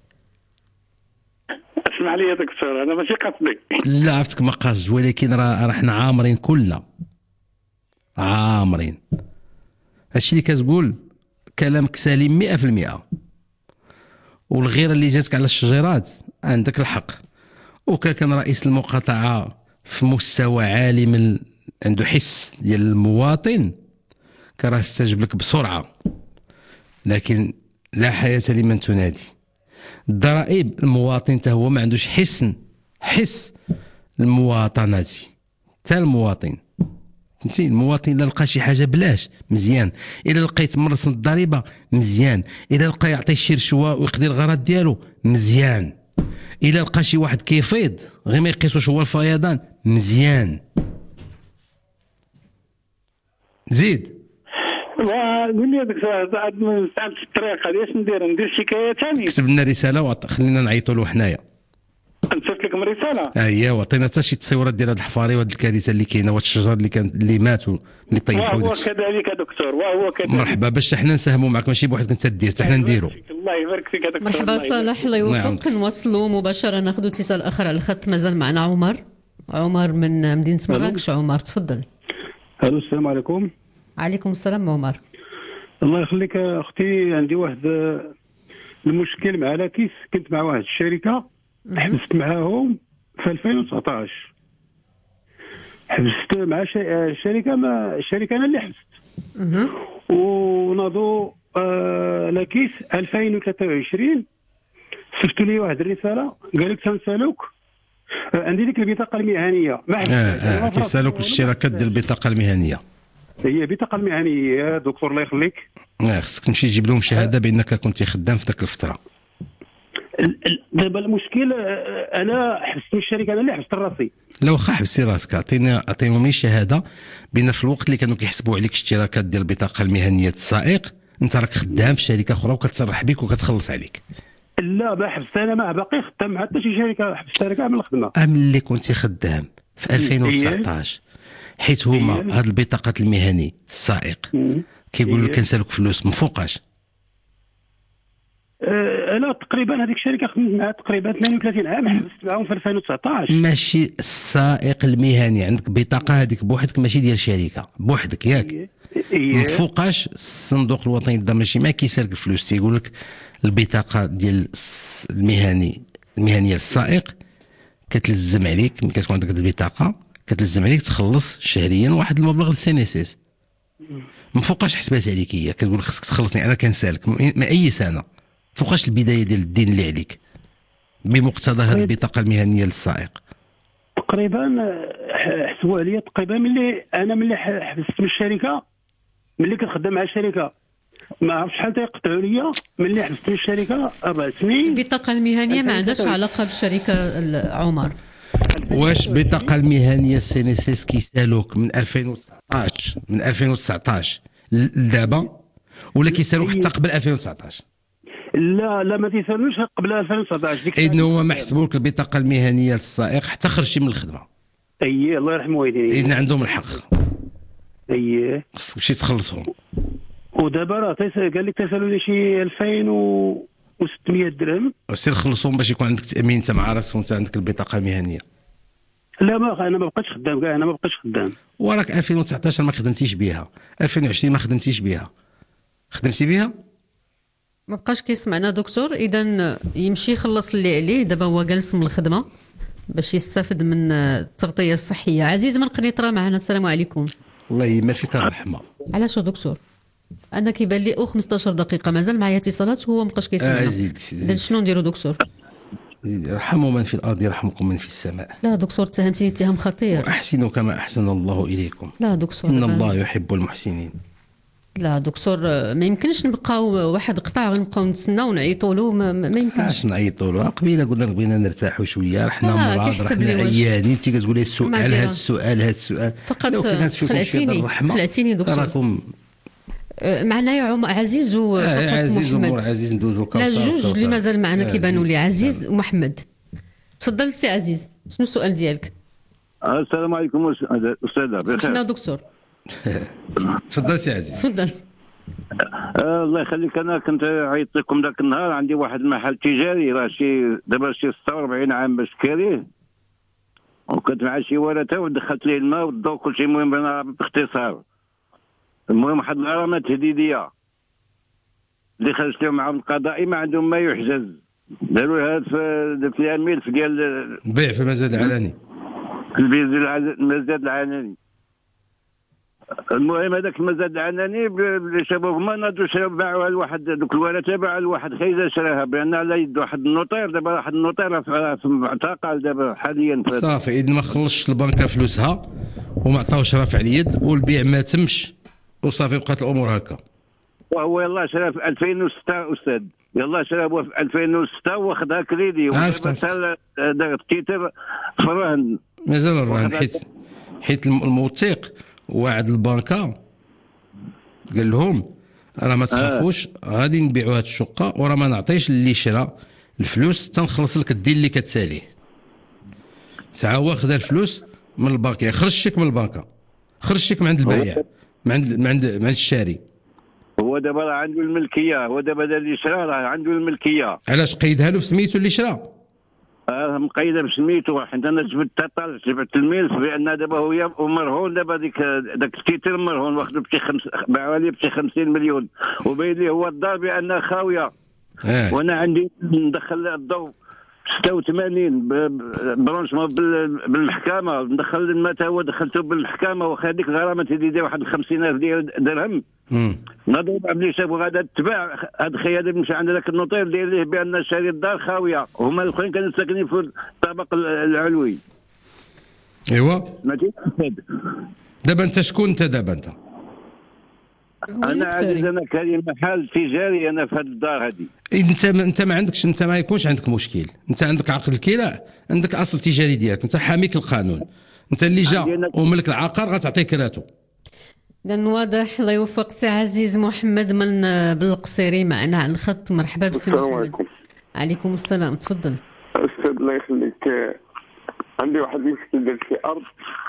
اسمع لي يا دكتور انا ماشي قصدي. لا عرفتك ما قاصد، ولكن راه راه حنا عامرين كلنا عامرين. هادشي اللي كتقول كلامك سليم مئة في المئة، والغيره اللي جاتك على الشجيرات عندك الحق. وكان رئيس المقاطعه في مستوى عالي من عنده حس ديال المواطن كان راه استجب لك بسرعه، لكن لا حياه لمن تنادي. الضرائب المواطن حتى هو ما عندوش حس حس المواطناتي، حتى المواطن فهمتي. المواطن الا لقى شي حاجه بلاش مزيان، الا لقيت مرسم الضريبه مزيان، الا لقى يعطي شي رشوه ويقضي الغرض ديالو مزيان، الا لقى شي واحد كيفيض غير ما يقيسوش هو الفيضان مزيان. زيد وقول لي يا دكتور عاد من ساعه في الطريق هذه اش ندير ندير شكايه ثاني كتب لنا رساله وخلينا نعيطوا له حنايا. نصيفط لكم رساله ها هي وعطينا حتى شي تصويرات ديال هاد الحفاري وهاد الكارثه اللي كاينه وهاد الشجر اللي كان اللي ماتوا اللي طيحوا وهو داكشي. كذلك يا دكتور وهو كذلك. مرحبا باش حنا نساهموا معك ماشي بوحدك انت دير حتى حنا نديروا. الله يبارك فيك يا دكتور. مرحبا صالح الله يوفقك. نوصلوا مباشره ناخذ اتصال اخر على الخط. مازال معنا عمر. عمر من مدينه مراكش. عمر تفضل. الو السلام عليكم. عليكم السلام عمر. الله يخليك اختي، عندي واحد المشكل مع لاكيس. كنت مع واحد الشركه حبست معاهم في ألفين وتسعطاش. حبست مع الشركه ما الشركه انا اللي حبست. وناضوا آه لاكيس ألفين وثلاثة وعشرين صيفطوا لي واحد الرساله قال لك تنسالوك آه عندي ديك البطاقه المهنيه. ما اه اه كيسالوك الاشتراكات ديال البطاقه المهنيه. هي بطاقه المهنيه يا دكتور الله يخليك. اه خصك تمشي تجيب لهم شهاده بانك كنت خدام في ذاك الفتره. دابا المشكل انا حبست من الشركه انا اللي حبست راسي. لو واخا حبسي راسك عطينا عطيهم لي شهاده بان في الوقت اللي كانوا كيحسبوا عليك اشتراكات ديال البطاقه المهنيه السائق انت راك خدام في شركه اخرى وكتصرح بك وكتخلص عليك. لا ما حبست انا ما باقي خدام مع حتى شي شركه. حبست شركه من الخدمه. ام اللي كنت خدام في ألفين وتسعطاش حيت هما هاد البطاقات المهني السائق كيقولوا لك كنسالوك فلوس من فوقاش. أه لا تقريبا هذيك الشركه خدمت معها تقريبا اثنين وثلاثين عام. حبست معاهم في ألفين وتسعطاش. ماشي السائق المهني عندك بطاقه هذيك بوحدك ماشي ديال شركه بوحدك ياك. من فوقاش الصندوق الوطني للضمان الاجتماعي كيسالك الفلوس تيقول لك البطاقه ديال المهني المهنيه للسائق كتلزم عليك ملي كتكون عندك هذه البطاقه كتلزم عليك تخلص شهريا واحد المبلغ للسي اس اس. من فوقاش حسبات عليك هي كتقول لك خصك تخلصني انا كنسالك من اي سنه فوقاش البدايه ديال الدين اللي عليك بمقتضى هذه البطاقه المهنيه للسائق. تقريبا حسبوا عليا تقريبا ملي انا ملي حبست من الشركه ملي كنت خدام مع الشركه ما عرفتش شحال تيقطعوا ليا ملي حبست من الشركه اربع سنين. البطاقه المهنيه ما عندهاش علاقه بالشركه عمر. واش البطاقه المهنيه السي اس اس كيسالوك من ألفين وتسعطاش من ألفين وتسعطاش لدابا ولا كيسالوك حتى قبل ألفين وتسعطاش؟ لا لا ما تيسالوش قبل ألفين وتسعطاش. ديك اذن هو ما حسبوك البطاقه المهنيه للسائق حتى خرجتي من الخدمه. اييه الله يرحم والديك. اذن عندهم الحق. اييه خصك تمشي تخلصهم. ودابا راه قال لك تسالوا لي شي ألفين وستمية درهم. سير خلصهم باش يكون عندك تامين انت مع راسك وانت عندك البطاقه المهنيه. لا ما انا ما بقيتش خدام كاع انا ما بقيتش خدام. وراك ألفين وتسعطاش ما خدمتيش بها ألفين وعشرين ما خدمتيش بها خدمتي بها ما بقاش كيسمعنا دكتور. اذا يمشي يخلص اللي عليه. دابا هو جالس من الخدمه باش يستافد من التغطيه الصحيه. عزيز من قنيطره معنا. السلام عليكم. الله يما فيك الرحمه. علاش دكتور؟ انا كيبان لي او خمسطاش دقيقه مازال معايا اتصالات وهو مابقاش كيسمعنا. آه زيد اذا شنو نديرو دكتور؟ يرحموا من في الارض يرحمكم من في السماء. لا دكتور اتهمتني اتهام خطير. واحسنوا كما احسن الله اليكم. لا دكتور ان الله يحب المحسنين. لا دكتور ما يمكنش نبقاو واحد قطاع غنبقاو نتسناو ونعيطوا له. ما, ما يمكنش نعيطوا له. قبيله قلنا بغينا نرتاحوا شويه حنا مراد حنا عيانين. انت كتقول لي السؤال هذا السؤال هذا السؤال فقط خلعتيني خلعتيني دكتور. راكم معنا يا عم عزيز وفقط آه عزيز محمد. عزيز ندوزو لا جوج اللي مازال معنا كيبانوا لي عزيز ومحمد. تفضل سي عزيز شنو السؤال ديالك؟ السلام عليكم استاذه بخير. سمحنا دكتور. تفضل سي عزيز. تفضل. آه الله يخليك. انا كنت عيطت لكم ذاك النهار عندي واحد المحل تجاري راه شي دابا شي ستة وأربعين عام باش كاريه وكنت مع شي ورثه ودخلت ليه الماء والضوء كل شيء. المهم انا باختصار المهم واحد الغرامه تهديديه اللي خرجت لهم معهم القضائي ما عندهم ما يحجز. داروا هذا في في الملف ديال البيع في المزاد العلني في المزاد العلني. المهم هذاك المزاد العلني اللي شابوه هما ناضوا شراو باعوها لواحد دوك الورثه باعوها لواحد خيزه شراها بان على يد واحد النوطير. دابا واحد النوطير في معتقل دابا حاليا. صافي اذا ما خلصش البنكه فلوسها وما عطاوش رافع اليد والبيع ما تمش وصافي بقات الامور هكا. وهو يلاه شرا في ألفين وستة استاذ. يلاه شرا في ألفين وستة واخذها كريدي ومثلا داك التيتر في الرهن. مازال الرهن حيت حيت الموثيق واعد البنكه قال لهم راه ما تخافوش غادي نبيعوا هاد الشقه وراه ما نعطيش اللي شرا الفلوس تنخلص لك الدين اللي كتساليه. ساعه هو خدا الفلوس من البنك، يعني خرج الشيك من البنكه، خرج الشيك من عند البائع، من عند من عند من عند الشاري. هو دابا راه عنده الملكيه، هو دابا اللي شرا راه عنده الملكيه. علاش قيدها له في سميتو اللي شرا؟ اه مقيده بسميتو، حيت انا جبت طالع جبت الملف بان دابا هو مرهون، دابا ديك داك التيتر مرهون واخذ بشي خمس باعوا لي بشي خمسين مليون، وبين لي هو الدار بانها خاويه. آه. وانا عندي ندخل الضوء ستة وثمانين برونشمون بالمحكمه، ندخل متى هو دخلته بالمحكمه، واخا هذيك الغرامه تزيد واحد خمسين ألف ديال درهم. نضرب ملي شافوا غادا تباع هاد الخي هذا مشى عند ذاك النوطير داير ليه بان شاري الدار خاويه، هما الاخرين كانوا ساكنين في الطابق العلوي. ايوا ماشي دابا انت شكون انت دابا انت؟ انا عزيز، انا كاين محل تجاري انا في هذه الدار هذه. انت ما انت ما عندكش، انت ما يكونش عندك مشكل، انت عندك عقد الكراء، عندك اصل تجاري ديالك، انت حاميك القانون، انت اللي جا وملك العقار غتعطيه كراتو. إذن واضح. الله يوفق. سي عزيز محمد من بالقصيري معنا على الخط. مرحبا بسي محمد. السلام عليكم. عليكم السلام، تفضل. استاذ الله يخليك، عندي واحد المشكل ديال شي ارض.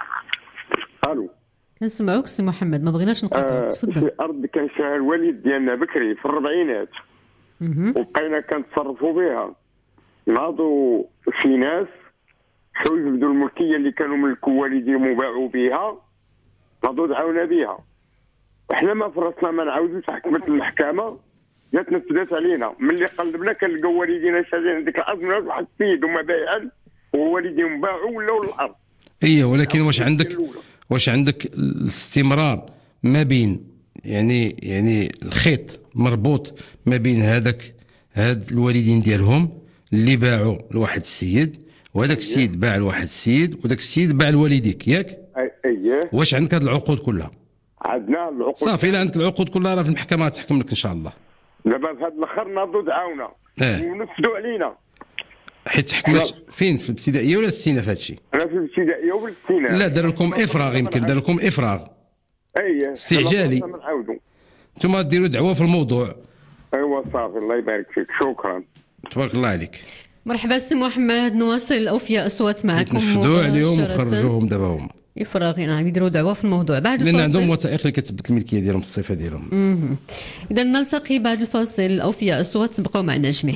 الو كنسمعوك سي محمد، ما بغيناش نقاطعوك، تفضل. شي ارض كان شاها الوالد ديالنا بكري في الربعينات، وبقينا كنتصرفوا بها. ناضوا شي ناس حاولوا يبدوا الملكيه اللي كانوا ملكوا والديهم وباعوا بها، ناضوا دعاونا بها، وحنا ما فرصنا ما نعاودوش. حكمت المحكمه جات نفذت علينا، ملي قلبنا كنلقاو والدينا شارين ديك الارض من واحد السيد هما بايعين ووالديهم باعوا ولاو الارض. اييه، ولكن واش عندك واش عندك الاستمرار ما بين يعني يعني الخيط مربوط ما بين هذاك هاد الوالدين ديالهم اللي باعوا لواحد السيد، وهذاك السيد باع لواحد السيد، وذاك السيد باع لوالديك، ياك؟ اييه. واش عندك هاد العقود كلها؟ عندنا العقود صافي. الا عندك العقود كلها راه في المحكمه تحكم لك ان شاء الله. دابا في هذا الاخر ناضوا دعاونا اه. ونفذوا علينا، حيت حكمت فين؟ في الابتدائيه ولا الاستئناف؟ هذا الشيء انا في الابتدائيه وبالاستئناف. لا، دار لكم افراغ، يمكن دار لكم افراغ اييه استعجالي. انتم ديروا دعوه في الموضوع. ايوا صافي، الله يبارك فيك، شكرا، تبارك الله عليك. مرحبا سي محمد، نواصل الاوفياء اصوات معكم. نفذوا عليهم وخرجوهم دابا هما افراغ، نعم، يديروا دعوه في الموضوع بعد الفاصل، لان عندهم وثائق اللي كتثبت الملكيه ديالهم، الصفه ديالهم. اذا نلتقي بعد الفاصل. الاوفياء اصوات، تبقوا معنا جميع.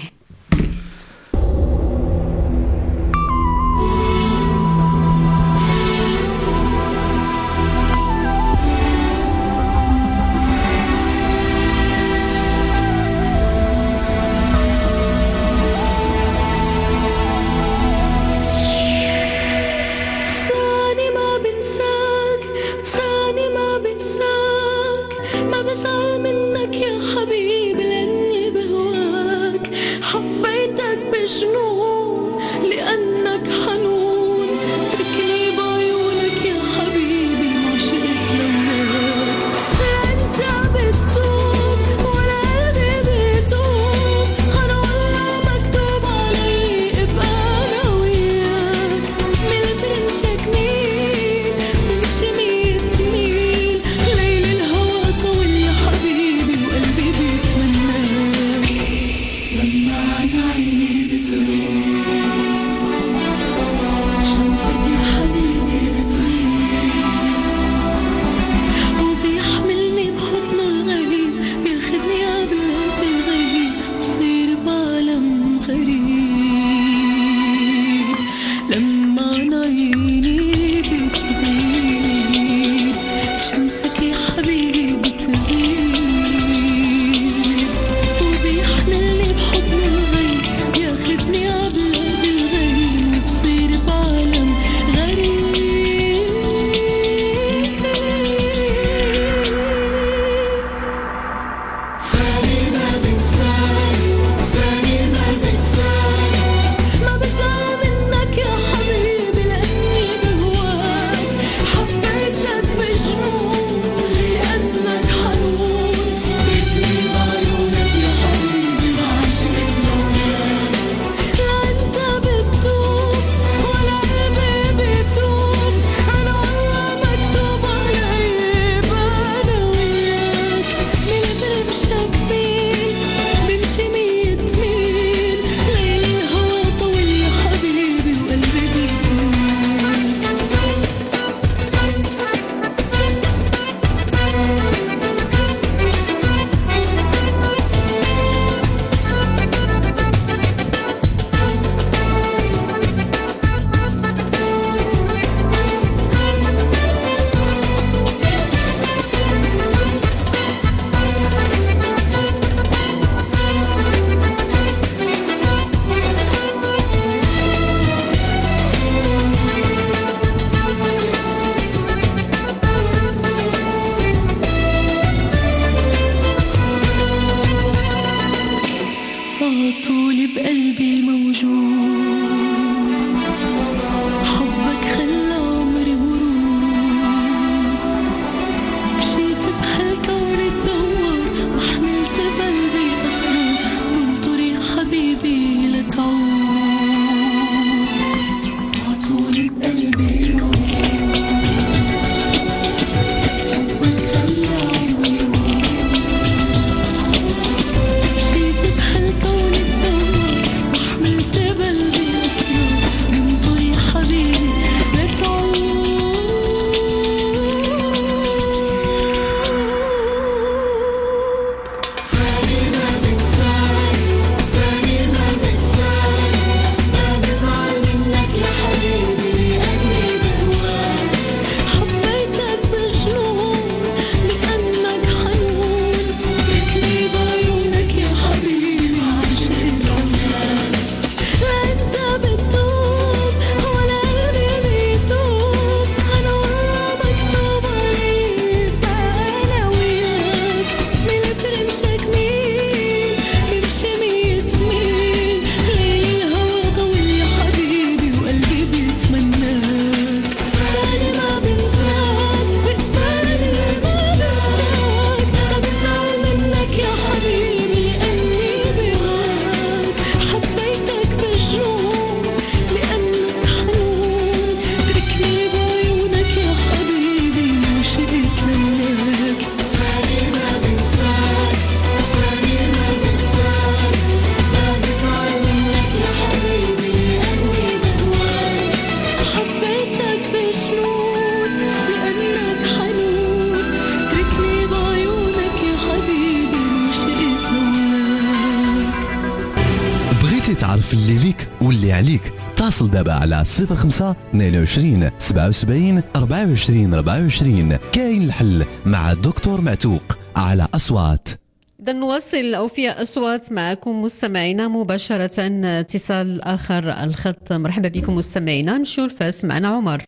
في اللي ليك واللي عليك. اتصل دابا على صفر خمسة اثنين وعشرين سبعة وسبعين أربعة وعشرين أربعة وعشرين. كاين الحل مع دكتور معتوق على أصوات. إذا نواصل أوفياء أصوات معكم مستمعينا مباشرة. اتصال آخر الخط. مرحبا بكم مستمعينا. نمشيو لفاس. معنا عمر.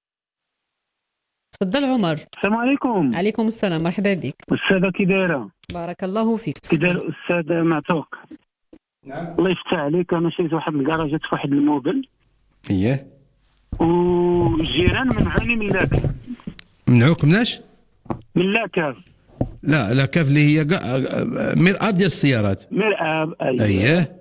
تفضل عمر. السلام عليكم. عليكم السلام. مرحبا بك أستاذة. كي دايرة؟ بارك الله فيك. كي داير أستاذ معتوق؟ نعم. الله يفتح عليك. أنا شريت واحد الكراجات في واحد الموبل. اييه. والجيران منعوني من لاكاف. منعوك مناش؟ من لاكاف. لا لاكاف اللي هي مرآب ديال السيارات. مرآب. أييه. اييه.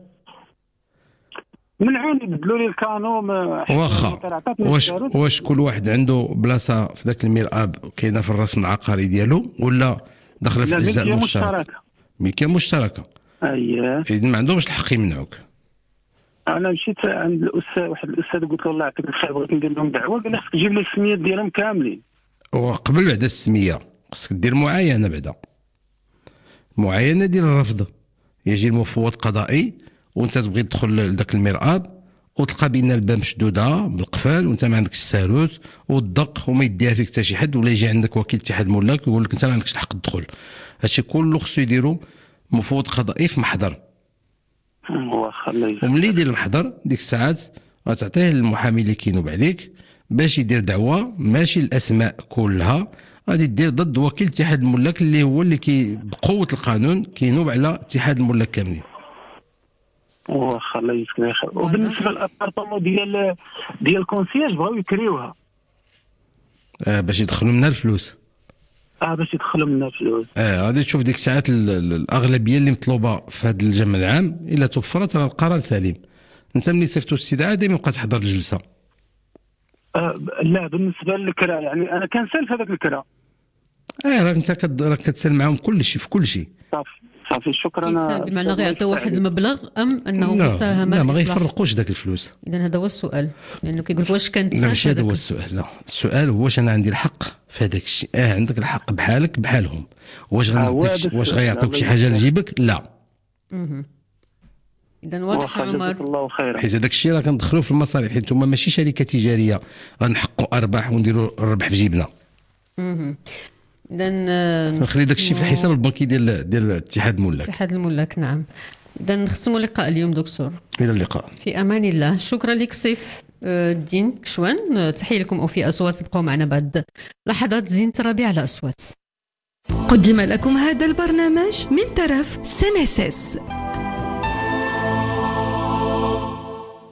منعوني بدلوا لي الكانو. واخا واش واش كل واحد عنده بلاصه في ذاك المرآب كاينه في الرسم العقاري ديالو ولا داخله في الاجزاء المشتركه؟ ملكيه مشتركه. اييه. اذا ما عندهمش الحق يمنعوك. انا مشيت عند الاستاذ واحد الاستاذ قلت له الله يعطيك الخير بغيت ندير لهم دعوه. قال لي خصك تجيب لي السميات ديالهم كاملين. وقبل بعد السميه خصك دير معاينه. بعدا معاينه ديال الرفض. يجي المفوض قضائي وانت تبغي تدخل لذاك المرآب وتلقى بان الباب مشدوده بالقفال وانت ما عندكش الساروت وتدق وما يديها فيك حتى شي حد، ولا يجي عندك وكيل اتحاد الملاك ويقول لك انت ما عندكش الحق تدخل. هادشي كله خصو يديروا مفوض قضائي في محضر. واخا الله يجزاك. وملي يدير المحضر ديك الساعات غتعطيه للمحامي اللي كينوب عليك باش يدير دعوه ماشي الاسماء كلها، غادي دير ضد وكيل اتحاد الملاك اللي هو اللي كي بقوه القانون كينوب على اتحاد الملاك كاملين. واخا الله يجزاك خير. وبالنسبه للابارطمون ديال ديال الكونسيرج بغاو يكريوها. آه باش يدخلوا منها الفلوس. اه باش يدخلوا منها الفلوس. اه غادي تشوف ديك الساعات الاغلبيه اللي مطلوبه في هذا الجمع العام الا توفرت راه القرار سليم. انت ملي صيفطوا الاستدعاء دائما بقى تحضر الجلسه. آه لا بالنسبه للكرا يعني انا كنسال في هذاك الكرا. اه راك انت راك كتسال معاهم كل شيء في كل شيء. صافي صافي شكرا. كيسال بمعنى غيعطيو واحد المبلغ ام انه مساهمه؟ لا ما غيفرقوش داك الفلوس. اذا هذا هو السؤال، لانه كيقول لك واش كانت لا ماشي هذا هو السؤال. لا السؤال هو واش انا عندي الحق في هذاك الشيء. اه عندك الحق بحالك بحالهم. واش غنعطيك واش غيعطيوك شي حاجه لجيبك؟ لا. اذا واضح عمر. الله خير. حيت هذاك الشيء راه كندخلوه في المصالح، حيت هما ماشي شركه تجاريه غنحقوا ارباح ونديروا الربح في جيبنا. اذا نخلي داك الشيء في الحساب البنكي ديال ديال اتحاد الملاك. اتحاد الملاك نعم. اذا نختموا اللقاء اليوم دكتور. الى اللقاء. في امان الله. شكرا لك سيف الدين كشوان. تحيه لكم اوفي اصوات. تبقوا معنا بعد لحظات زينة الربيع على اصوات. قدم لكم هذا البرنامج من طرف سنسس.